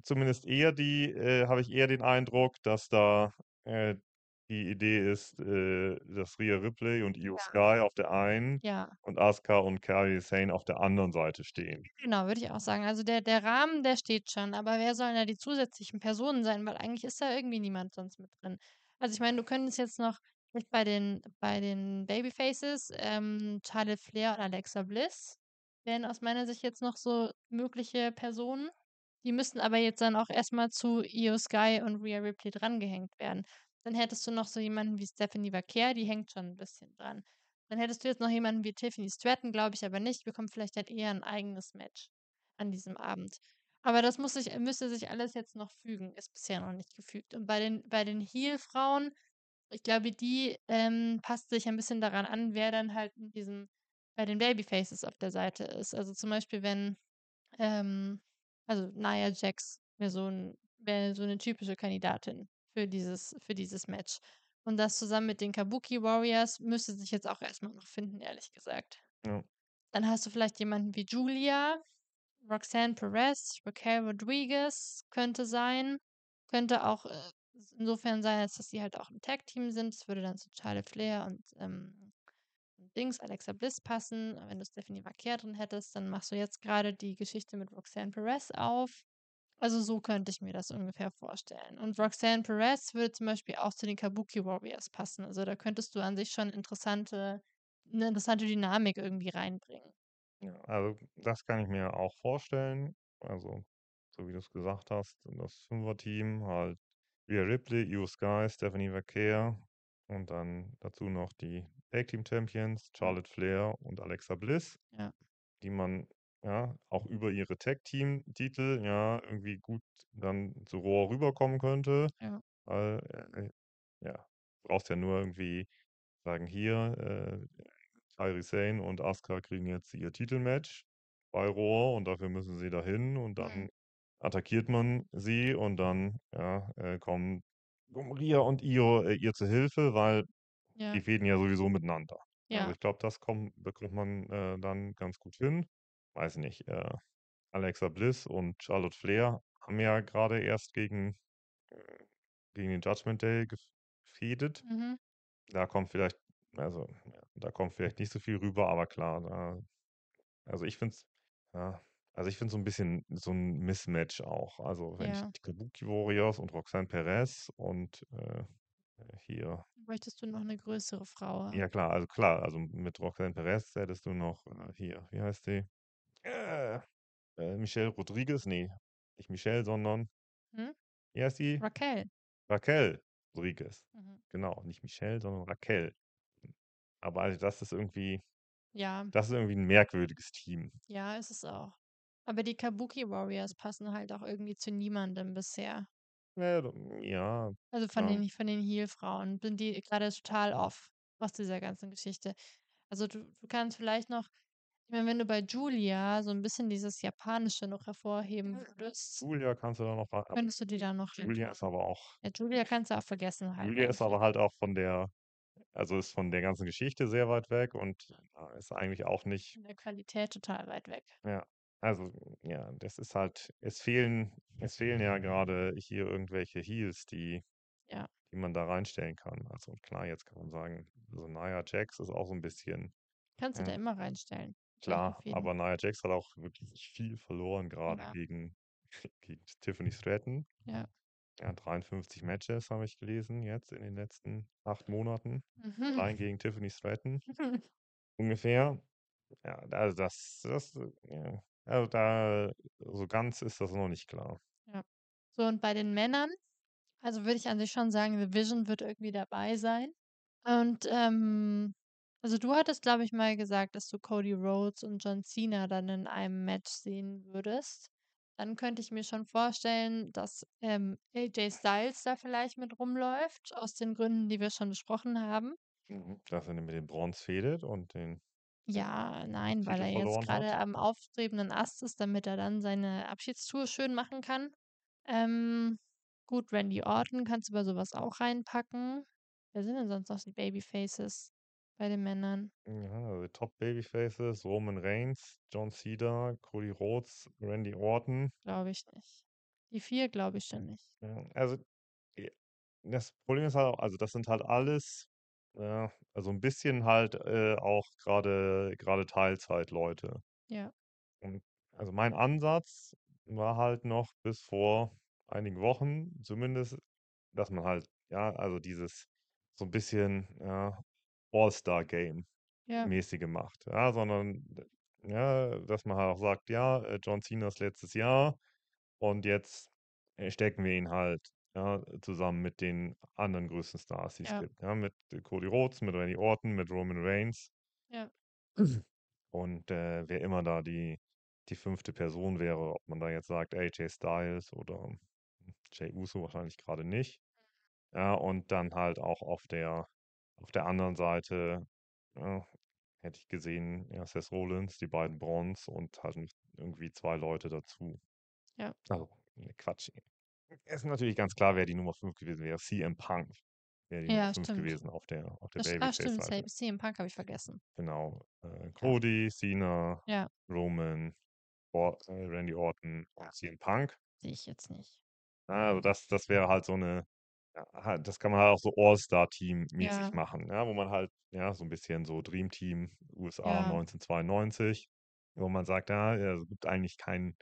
habe ich eher den Eindruck, dass da äh, die Idee ist, dass Rhea Ripley und Io ja, Sky auf der einen ja, und Asuka und Kairi Sane auf der anderen Seite stehen. genau, würde ich auch sagen. Also der Rahmen, der steht schon, aber wer sollen da die zusätzlichen Personen sein? Weil eigentlich ist da irgendwie niemand sonst mit drin. Also ich meine, du könntest jetzt noch vielleicht bei den Babyfaces, Charlotte Flair und Alexa Bliss wären aus meiner Sicht jetzt noch so mögliche Personen. Die müssten aber jetzt dann auch erstmal zu Io Sky und Rhea Ripley drangehängt werden. Dann hättest du noch so jemanden wie Stephanie Vaquer, die hängt schon ein bisschen dran. Dann hättest du jetzt noch jemanden wie Tiffany Stratton, glaube ich aber nicht. Bekommt vielleicht dann eher ein eigenes Match an diesem Abend. Aber das müsste sich alles jetzt noch fügen. Ist bisher noch nicht gefügt. Und bei den Heel-Frauen, ich glaube, die passt sich ein bisschen daran an, wer dann halt bei den Babyfaces auf der Seite ist. Also zum Beispiel, wenn, ähm, also Nia Jax wäre so eine typische Kandidatin für dieses Match. Und das zusammen mit den Kabuki Warriors müsste sich jetzt auch erstmal noch finden, ehrlich gesagt. Ja, Dann hast du vielleicht jemanden wie Julia, Roxanne Perez, Raquel Rodriguez könnte sein. Könnte auch insofern sein, als dass sie halt auch im Tag-Team sind. Das würde dann zu Charlotte Flair und Dings, Alexa Bliss passen. Wenn du Stephanie Vaquer drin hättest, dann machst du jetzt gerade die Geschichte mit Roxanne Perez auf. Also so könnte ich mir das ungefähr vorstellen. Und Roxanne Perez würde zum Beispiel auch zu den Kabuki Warriors passen. Also da könntest du an sich schon eine interessante Dynamik irgendwie reinbringen. ja, also das kann ich mir auch vorstellen. Also, so wie du es gesagt hast, das Fünfer-Team halt Rhea Ripley, Io Sky, Stephanie Vaquer und dann dazu noch die Tag Team Champions Ja, Charlotte Flair und Alexa Bliss, ja, die man ja auch über ihre Tag Team Titel ja irgendwie gut dann zu Raw rüberkommen könnte, ja. weil ja, du brauchst ja nur irgendwie sagen hier, Kairi Sane und Asuka kriegen jetzt ihr Titelmatch bei Raw und dafür müssen sie dahin und Mhm. dann attackiert man sie und dann ja, kommen Rhea und Io ihr zu Hilfe, weil die Ja, fehden ja sowieso miteinander. Also ja. ich glaube, bekommt man dann ganz gut hin. Weiß nicht, Alexa Bliss und Charlotte Flair haben ja gerade erst äh, gegen den Judgment Day gefädet. Mhm. Da kommt vielleicht, also ja, da kommt vielleicht nicht so viel rüber, aber klar, also ich finde es, ja, also ich finde so ein bisschen so ein Mismatch auch. Also wenn ich Ja. die Kabuki Warriors und Roxanne Perez und hier, Bräuchtest du noch eine größere Frau? ja klar, also mit Roxanne Perez hättest du noch hier, wie heißt die? Äh, Michelle Rodriguez, nee, nicht Michelle, sondern, Hm? wie heißt die? Raquel. Raquel Rodriguez. Mhm. Genau, nicht Michelle, sondern Raquel. Aber also Ja, das ist irgendwie ein merkwürdiges Team. ja, ist es auch. Aber die Kabuki Warriors passen halt auch irgendwie zu niemandem bisher. Ja, Also klar. von den Heel-Frauen sind die gerade total off aus dieser ganzen Geschichte. Also du kannst vielleicht noch, ich meine, wenn du bei Julia so ein bisschen dieses Japanische noch hervorheben würdest, Julia kannst du da noch könntest du die da noch Julia reintun. ist aber auch Ja, Julia kannst du auch vergessen halt Julia ist eigentlich. aber halt auch also ist von der ganzen Geschichte sehr weit weg und ist eigentlich auch nicht, Von der Qualität total weit weg. ja, also ja, das ist halt, es fehlen ja gerade hier irgendwelche Heels, Ja, die man da reinstellen kann. Also klar, jetzt kann man sagen, so Nia Jax ist auch so ein bisschen, kannst du da ja, immer reinstellen. Gleich klar, auf jeden. aber Nia Jax hat auch wirklich viel verloren, gerade Ja, gegen Tiffany Stratton. ja. Ja, 53 Matches habe ich gelesen jetzt in den letzten 8 Monaten. Mhm. Allein gegen Tiffany Stratton ungefähr. Ja, also ja. Also, da so ganz ist das noch nicht klar. Ja. So, und bei den Männern, also würde ich an sich schon sagen, The Vision wird irgendwie dabei sein. Und also du hattest, glaube ich, mal gesagt, dass du Cody Rhodes und John Cena dann in einem Match sehen würdest. Dann könnte ich mir schon vorstellen, dass AJ Styles da vielleicht mit rumläuft, aus den Gründen, die wir schon besprochen haben. Dass er mit den Bronze fehdet und den Ja, nein, weil Titel er jetzt verloren gerade hat. am aufstrebenden Ast ist, damit er dann seine Abschiedstour schön machen kann. Ähm, gut, Randy Orton kannst du bei sowas auch reinpacken. Wer sind denn sonst noch die Babyfaces bei den Männern? Ja, also Top Babyfaces, Roman Reigns, John Cena, Cody Rhodes, Randy Orton. Glaube ich nicht. Die 4 glaube ich schon nicht. Ja, also äh, das Problem ist halt auch, also das sind halt alles, ja, also ein bisschen halt auch gerade Teilzeitleute. Ja, Und also mein Ansatz war halt noch bis vor einigen Wochen zumindest, dass man halt, ja, also dieses so ein bisschen, ja, All-Star-Game ja, mäßige macht, ja, sondern ja, dass man halt auch sagt, ja, John Cena ist letztes Jahr und jetzt stecken wir ihn halt, ja, zusammen mit den anderen größten Stars, die es ja, gibt, ja, mit Cody Rhodes, mit Randy Orton, mit Roman Reigns. ja, Und wer immer da die fünfte Person wäre, ob man da jetzt sagt AJ Styles oder Jey Uso, wahrscheinlich gerade nicht. Ja, und dann halt auch auf der anderen Seite ja, hätte ich gesehen, ja, Seth Rollins, die beiden Bronze und halt noch irgendwie zwei Leute dazu. ja. Also, ne, Quatsch. Es ist natürlich ganz klar, wer die Nummer 5 gewesen wäre. CM Punk wäre die Nummer Ja, 5 stimmt. gewesen auf der Stimmt, Babyface-Seite. CM Punk habe ich vergessen. Genau. Ja, Cody, Cena, ja, Roman, Randy Orton und CM Punk. sehe ich jetzt nicht. Ja, also das wäre halt so eine, ja, das kann man halt auch so All-Star-Team-mäßig Ja, machen, ja, wo man halt, ja, so ein bisschen so Dream Team USA ja, 1992, wo man sagt, ja, es gibt eigentlich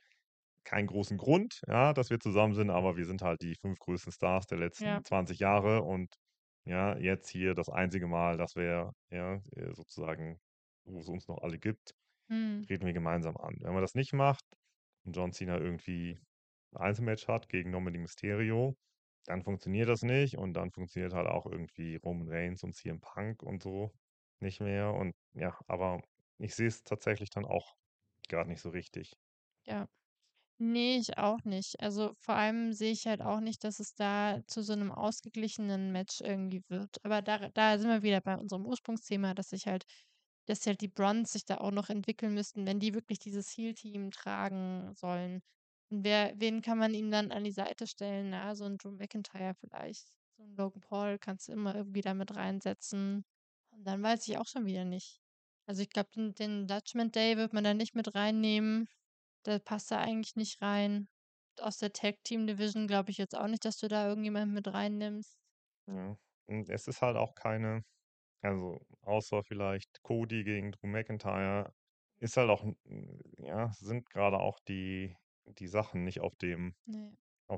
keinen großen Grund, ja, dass wir zusammen sind, aber wir sind halt die fünf größten Stars der ja, letzten 20 Jahre und ja, jetzt hier das einzige Mal, dass wir, ja, sozusagen, wo es uns noch alle gibt, hm, treten wir gemeinsam an. Wenn man das nicht macht und John Cena irgendwie ein Einzelmatch hat gegen Dominic Mysterio, dann funktioniert das nicht und dann funktioniert halt auch irgendwie Roman Reigns und CM Punk und so nicht mehr und ja, aber ich sehe es tatsächlich dann auch gerade nicht so richtig. ja. Nee, ich auch nicht. Also vor allem sehe ich halt auch nicht, dass es da zu so einem ausgeglichenen Match irgendwie wird. Aber da sind wir wieder bei unserem Ursprungsthema, dass halt die Bronze sich da auch noch entwickeln müssten, wenn die wirklich dieses Heel-Team tragen sollen. Und wen kann man ihm dann an die Seite stellen? Na, so ein Drew McIntyre vielleicht. So ein Logan Paul kannst du immer irgendwie da mit reinsetzen. Und dann weiß ich auch schon wieder nicht. Also ich glaube, den Judgment Day wird man da nicht mit reinnehmen. Der passt da eigentlich nicht rein. Aus der Tag Team Division glaube ich jetzt auch nicht, dass du da irgendjemanden mit reinnimmst. Ja. Und es ist halt auch keine, also außer vielleicht Cody gegen Drew McIntyre, ist halt auch, ja, sind gerade auch die Sachen nicht Nee.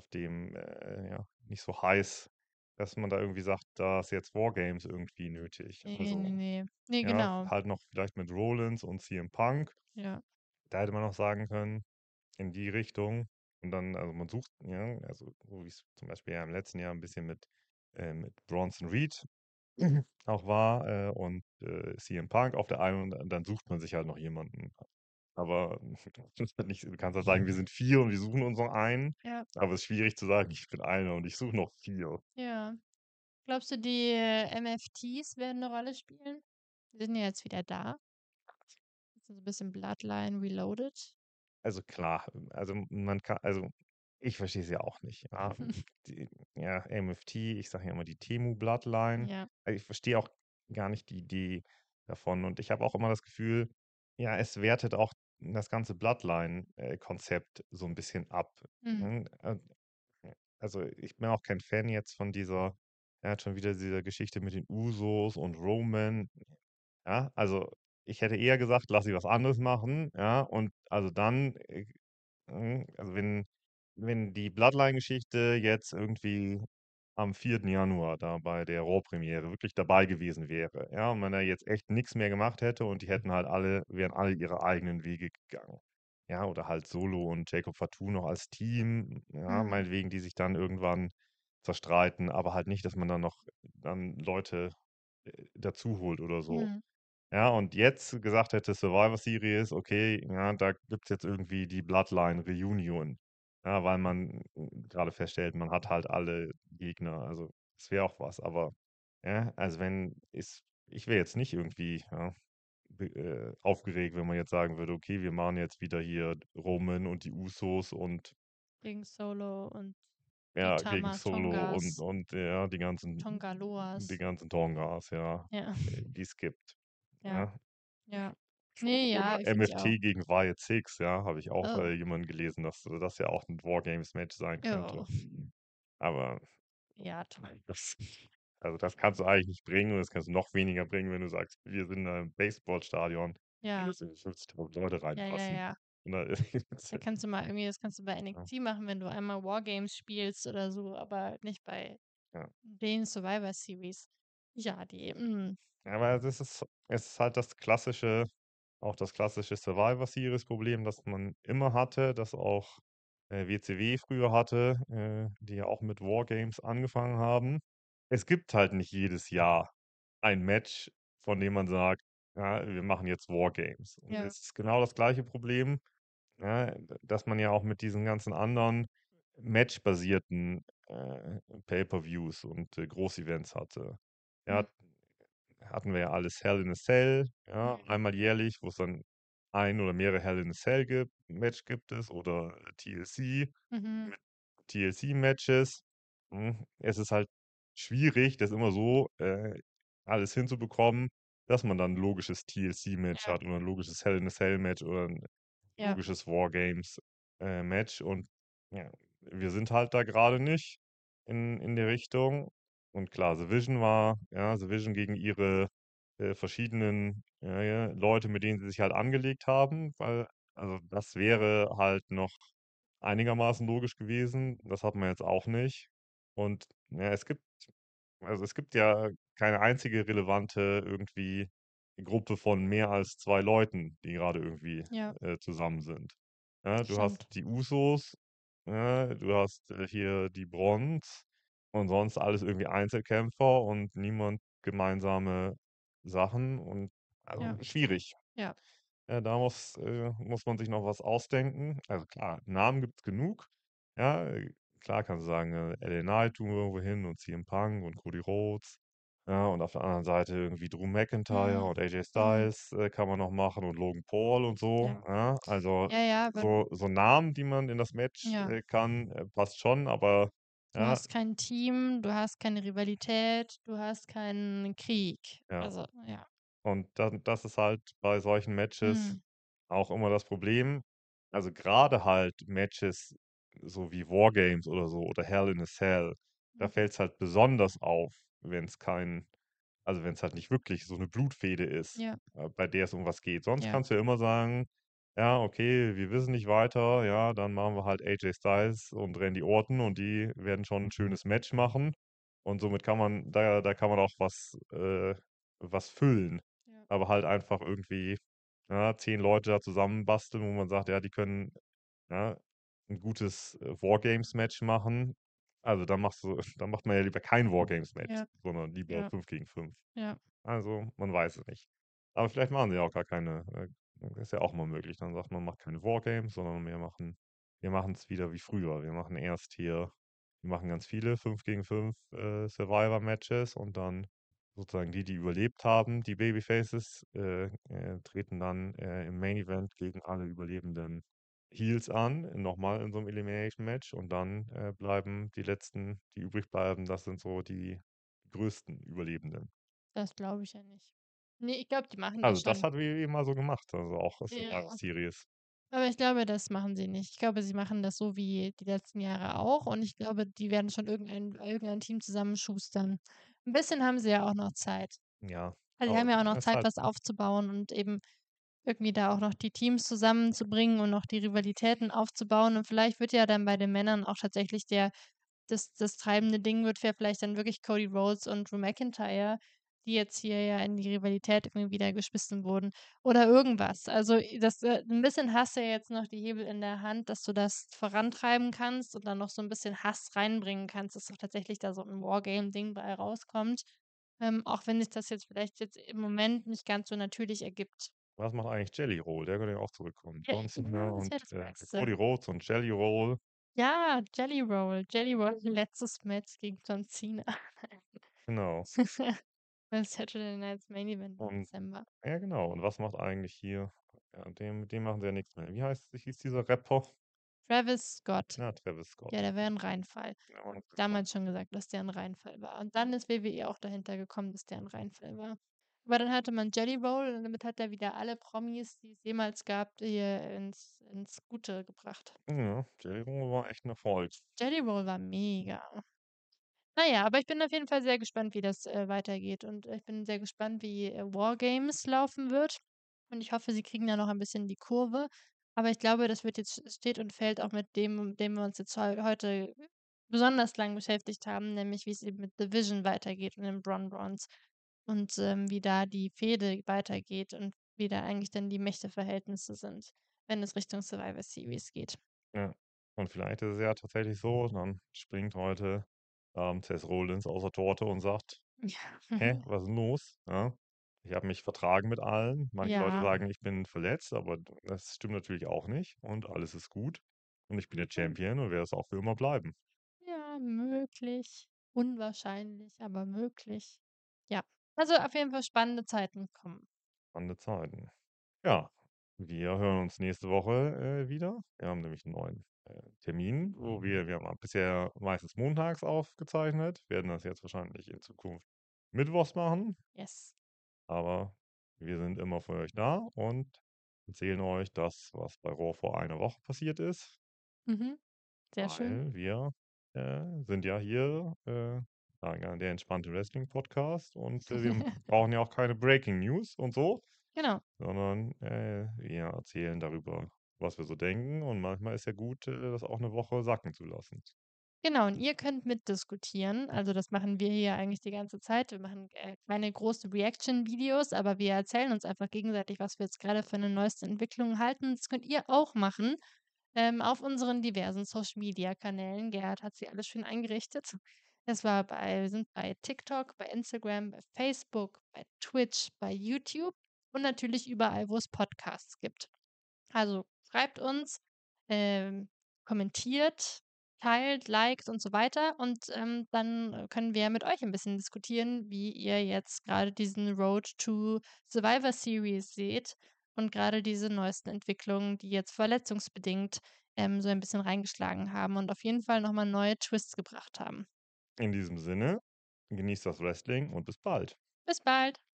ja, nicht so heiß, dass man da irgendwie sagt, da ist jetzt Wargames irgendwie nötig. Nee, nee, Also, nee. Nee, ja, genau. halt noch vielleicht mit Rollins und CM Punk. Ja. Da hätte man noch sagen können, in die Richtung. Und dann, also man sucht, ja, also so wie es zum Beispiel ja im letzten Jahr ein bisschen mit Bronson Reed auch war und CM Punk auf der einen und dann sucht man sich halt noch jemanden. Aber du kannst halt sagen, wir sind vier und wir suchen uns noch einen. Ja. Aber es ist schwierig zu sagen, ich bin einer und ich suche noch vier. Ja. Glaubst du, die MFTs werden eine Rolle spielen? Die sind ja jetzt wieder da. Das ist so ein bisschen Bloodline Reloaded. Also klar, also man kann, also ich verstehe es ja auch nicht. Ja, ja MFT, ich sage ja immer die Temu Bloodline. Ja. Also ich verstehe auch gar nicht die Idee davon. Und ich habe auch immer das Gefühl, ja, es wertet auch das ganze Bloodline-Konzept so ein bisschen ab. Hm. Ne? Also ich bin auch kein Fan jetzt von er hat schon wieder diese Geschichte mit den Usos und Roman. Ja, also ich hätte eher gesagt, lass sie was anderes machen, ja, und also dann, also wenn die Bloodline-Geschichte jetzt irgendwie am 4. Januar da bei der Raw-Premiere wirklich dabei gewesen wäre, ja, und man da jetzt echt nichts mehr gemacht hätte und die hätten halt wären alle ihre eigenen Wege gegangen. ja, oder halt Solo und Jacob Fatu noch als Team, ja, Mhm. meinetwegen, die sich dann irgendwann zerstreiten, aber halt nicht, dass man dann noch dann Leute dazu holt oder so. Mhm. Ja, und jetzt gesagt hätte Survivor Series, okay, ja, da gibt es jetzt irgendwie die Bloodline Reunion. Ja, weil man gerade feststellt, man hat halt alle Gegner. Also, es wäre auch was, aber ja, also wenn ich wäre jetzt nicht irgendwie, ja, aufgeregt, wenn man jetzt sagen würde, okay, wir machen jetzt wieder hier Roman und die Usos und Gegen Solo und die ja, gegen Tama Solo Tongas, und ja, die Tongaloas. ganzen Tongas, ja, Ja, die es gibt. ja, Ja. ja. Nee, ja, Oder finde ich auch. MFT gegen Riot Six, ja, habe ich auch Oh, jemanden gelesen, dass das ja auch ein Wargames-Match sein könnte. oh. Aber Ja, toll. das, also das kannst du eigentlich nicht bringen und das kannst du noch weniger bringen, wenn du sagst, wir sind in einem Baseballstadion, da Ja, müssen 50.000 Leute ja, ja, reinpassen. ja. Und da, Da kannst du mal irgendwie, das kannst du bei ja, NXT machen, wenn du einmal Wargames spielst oder so, aber nicht bei ja. den Survivor Series. Ja, die, Aber es ist halt das klassische, auch das klassische Survivor Series Problem, das man immer hatte, das auch WCW früher hatte, die ja auch mit Wargames angefangen haben. Es gibt halt nicht jedes Jahr ein Match, von dem man sagt, ja, wir machen jetzt Wargames. Und ja. es ist genau das gleiche Problem, ja, dass man ja auch mit diesen ganzen anderen matchbasierten Pay-per-Views und Großevents hatte. Hm, Ja, hatten wir ja alles Hell in a Cell, ja, hm, einmal jährlich, wo es dann ein oder mehrere Hell in a Cell Match gibt es oder TLC mhm. mit TLC-Matches. Es ist halt schwierig, das immer so alles hinzubekommen, dass man dann ein logisches TLC-Match Ja, hat oder ein logisches Hell in a Cell-Match oder ein ja, logisches Wargames-Match. Und ja, wir sind halt da gerade nicht in der Richtung. Und klar, The Vision gegen ihre verschiedenen ja, Leute, mit denen sie sich halt angelegt haben, weil, also das wäre halt noch einigermaßen logisch gewesen. Das hat man jetzt auch nicht. Und ja, es gibt ja keine einzige relevante irgendwie Gruppe von mehr als 2 Leuten, die gerade irgendwie ja, zusammen sind. Ja, das du hast stimmt. die Usos, du hast hier die Bronze und sonst alles irgendwie Einzelkämpfer und niemand gemeinsame Sachen und also Ja, schwierig. ja, Ja, da muss man sich noch was ausdenken. Also klar, Namen gibt's genug. Ja, klar kannst du sagen, LA Knight tun wir irgendwo hin und CM Punk und Cody Rhodes. Ja, und auf der anderen Seite irgendwie Drew McIntyre hm, und AJ hm, Styles kann man noch machen und Logan Paul und so. ja, Ja, also ja, ja, aber so Namen, die man in das Match ja, kann, passt schon, aber du ja, hast kein Team, du hast keine Rivalität, du hast keinen Krieg. ja. Also, ja. Und das ist halt bei solchen Hm, Matches auch immer das Problem. Also gerade halt Matches so wie Wargames oder so oder Hell in a Cell, da hm, fällt es halt besonders auf, wenn es also wenn es halt nicht wirklich so eine Blutfehde ist, ja, bei der es um was geht. Sonst ja, kannst du ja immer sagen, ja, okay, wir wissen nicht weiter, ja, dann machen wir halt AJ Styles und Randy Orton und die werden schon ein schönes Match machen. Und somit da kann man auch was füllen. ja, Aber halt einfach irgendwie, ja, 10 Leute da zusammenbasteln, wo man sagt, ja, die können, ja, 'n gutes, Wargames-Match machen. Also, dann macht man ja lieber kein Wargames-Match, ja, sondern lieber ja, 5 gegen 5. ja, Also, man weiß es nicht. Aber vielleicht machen sie ja auch gar keine, ist ja auch mal möglich. Dann sagt man, macht keine Wargames, sondern wir machen's wieder wie früher. Wir machen ganz viele 5 gegen 5 Survivor-Matches und dann sozusagen die überlebt haben, die Babyfaces, treten dann im Main Event gegen alle überlebenden Heels an, nochmal in so einem Elimination-Match und dann bleiben die letzten, die übrig bleiben, das sind so die größten Überlebenden. das glaube ich ja nicht. Ne, ich glaube, die machen das Also, das schon. hat WWE mal so gemacht, also auch Survivor Ja. Series. Aber ich glaube, das machen sie nicht. Ich glaube, sie machen das so wie die letzten Jahre auch und ich glaube, die werden schon irgendein Team zusammenschustern. 'N bisschen haben sie ja auch noch Zeit. Ja, Also, die aber haben ja auch noch es ist Zeit, halt was aufzubauen und eben irgendwie da auch noch die Teams zusammenzubringen und noch die Rivalitäten aufzubauen und vielleicht wird ja dann bei den Männern auch tatsächlich das treibende Ding wird ja vielleicht dann wirklich Cody Rhodes und Drew McIntyre. die jetzt hier ja in die Rivalität irgendwie wieder geschmissen wurden oder irgendwas. Also, 'n bisschen hast du ja jetzt noch die Hebel in der Hand, dass du das vorantreiben kannst und dann noch so 'n bisschen Hass reinbringen kannst, dass auch tatsächlich da so 'n Wargame-Ding bei rauskommt, auch wenn sich das jetzt im Moment nicht ganz so natürlich ergibt. Was macht eigentlich Jelly Roll? Der könnte ja auch zurückkommen. Ja, John ja, Cena das und, wäre das Cody Beste. Rhodes und Jelly Roll. Ja, Jelly Roll. Jelly Roll, letztes Match gegen John Cena. Genau. Beim Saturday Night's Main Event im Und Dezember. ja, genau. Und was macht eigentlich hier ja, mit dem machen sie ja nix mehr. Wie hieß dieser Rapper? Travis Scott. Ja, Travis Scott. Ja, der wäre 'n Reinfall. Ja, Mann, Damals schon gesagt, dass der 'n Reinfall war. Und dann ist WWE auch dahinter gekommen, dass der 'n Reinfall war. Aber dann hatte man Jelly Roll und damit hat er wieder alle Promis, die es jemals gab, hier ins Gute gebracht. ja, Jelly Roll war echt 'n Erfolg. Jelly Roll war mega. Na ja, aber ich bin auf jeden Fall sehr gespannt, wie das, weitergeht und ich bin sehr gespannt, wie, War Games laufen wird und ich hoffe, sie kriegen da noch ein bisschen die Kurve. Aber ich glaube, das wird jetzt steht und fällt auch mit dem wir uns jetzt heute besonders lang beschäftigt haben, nämlich wie es eben mit Division weitergeht und den Bron Brons und, wie da die Fehde weitergeht und wie da eigentlich dann die Mächteverhältnisse sind, wenn es Richtung Survivor Series geht. Ja. Und vielleicht ist es ja tatsächlich so, dann springt heute Seth Rollins aus der Torte und sagt: Ja. „Hä, was ist 'n los?“ Ja? „Ich habe mich vertragen mit allen.“ Manche Leute Ja. sagen: „Ich bin verletzt“, aber das stimmt natürlich auch nicht und alles ist gut und ich bin der Champion und werde es auch für immer bleiben. Ja, möglich. Unwahrscheinlich, aber möglich. Ja. Also, auf jeden Fall spannende Zeiten kommen. Spannende Zeiten. Ja, wir hören uns nächste Woche, wieder. Wir haben nämlich 'n neuen, Termin, wo wir haben bisher meistens montags aufgezeichnet, werden das jetzt wahrscheinlich in Zukunft mittwochs machen, Yes. aber wir sind immer für euch da und erzählen euch das, was bei Raw vor einer Woche passiert ist, Mhm. Sehr schön. weil wir, sind ja hier, sagen ja, der entspannte Wrestling-Podcast und, wir brauchen ja auch keine Breaking News und so. Genau. Sondern, wir erzählen darüber, was wir so denken und manchmal ist ja gut, das auch 'ne Woche sacken zu lassen. Genau, und ihr könnt mitdiskutieren. Also, das machen wir hier eigentlich die ganze Zeit. Wir machen, keine großen Reaction-Videos, aber wir erzählen uns einfach gegenseitig, was wir jetzt grade für 'ne neueste Entwicklung halten. Das könnt ihr auch machen, auf unseren diversen Social-Media-Kanälen. Gerhard hat sie alle schön eingerichtet. Wir sind bei TikTok, bei Instagram, bei Facebook, bei Twitch, bei YouTube und natürlich überall, wo es Podcasts gibt. Also, schreibt uns, ähm, kommentiert, teilt, liked und so weiter und, dann können wir mit euch ein bisschen diskutieren, wie ihr jetzt gerade diesen Road to Survivor Series seht und gerade diese neuesten Entwicklungen, die jetzt verletzungsbedingt, so ein bisschen reingeschlagen haben und auf jeden Fall noch mal neue Twists gebracht haben. In diesem Sinne, genießt das Wrestling und bis bald. Bis bald.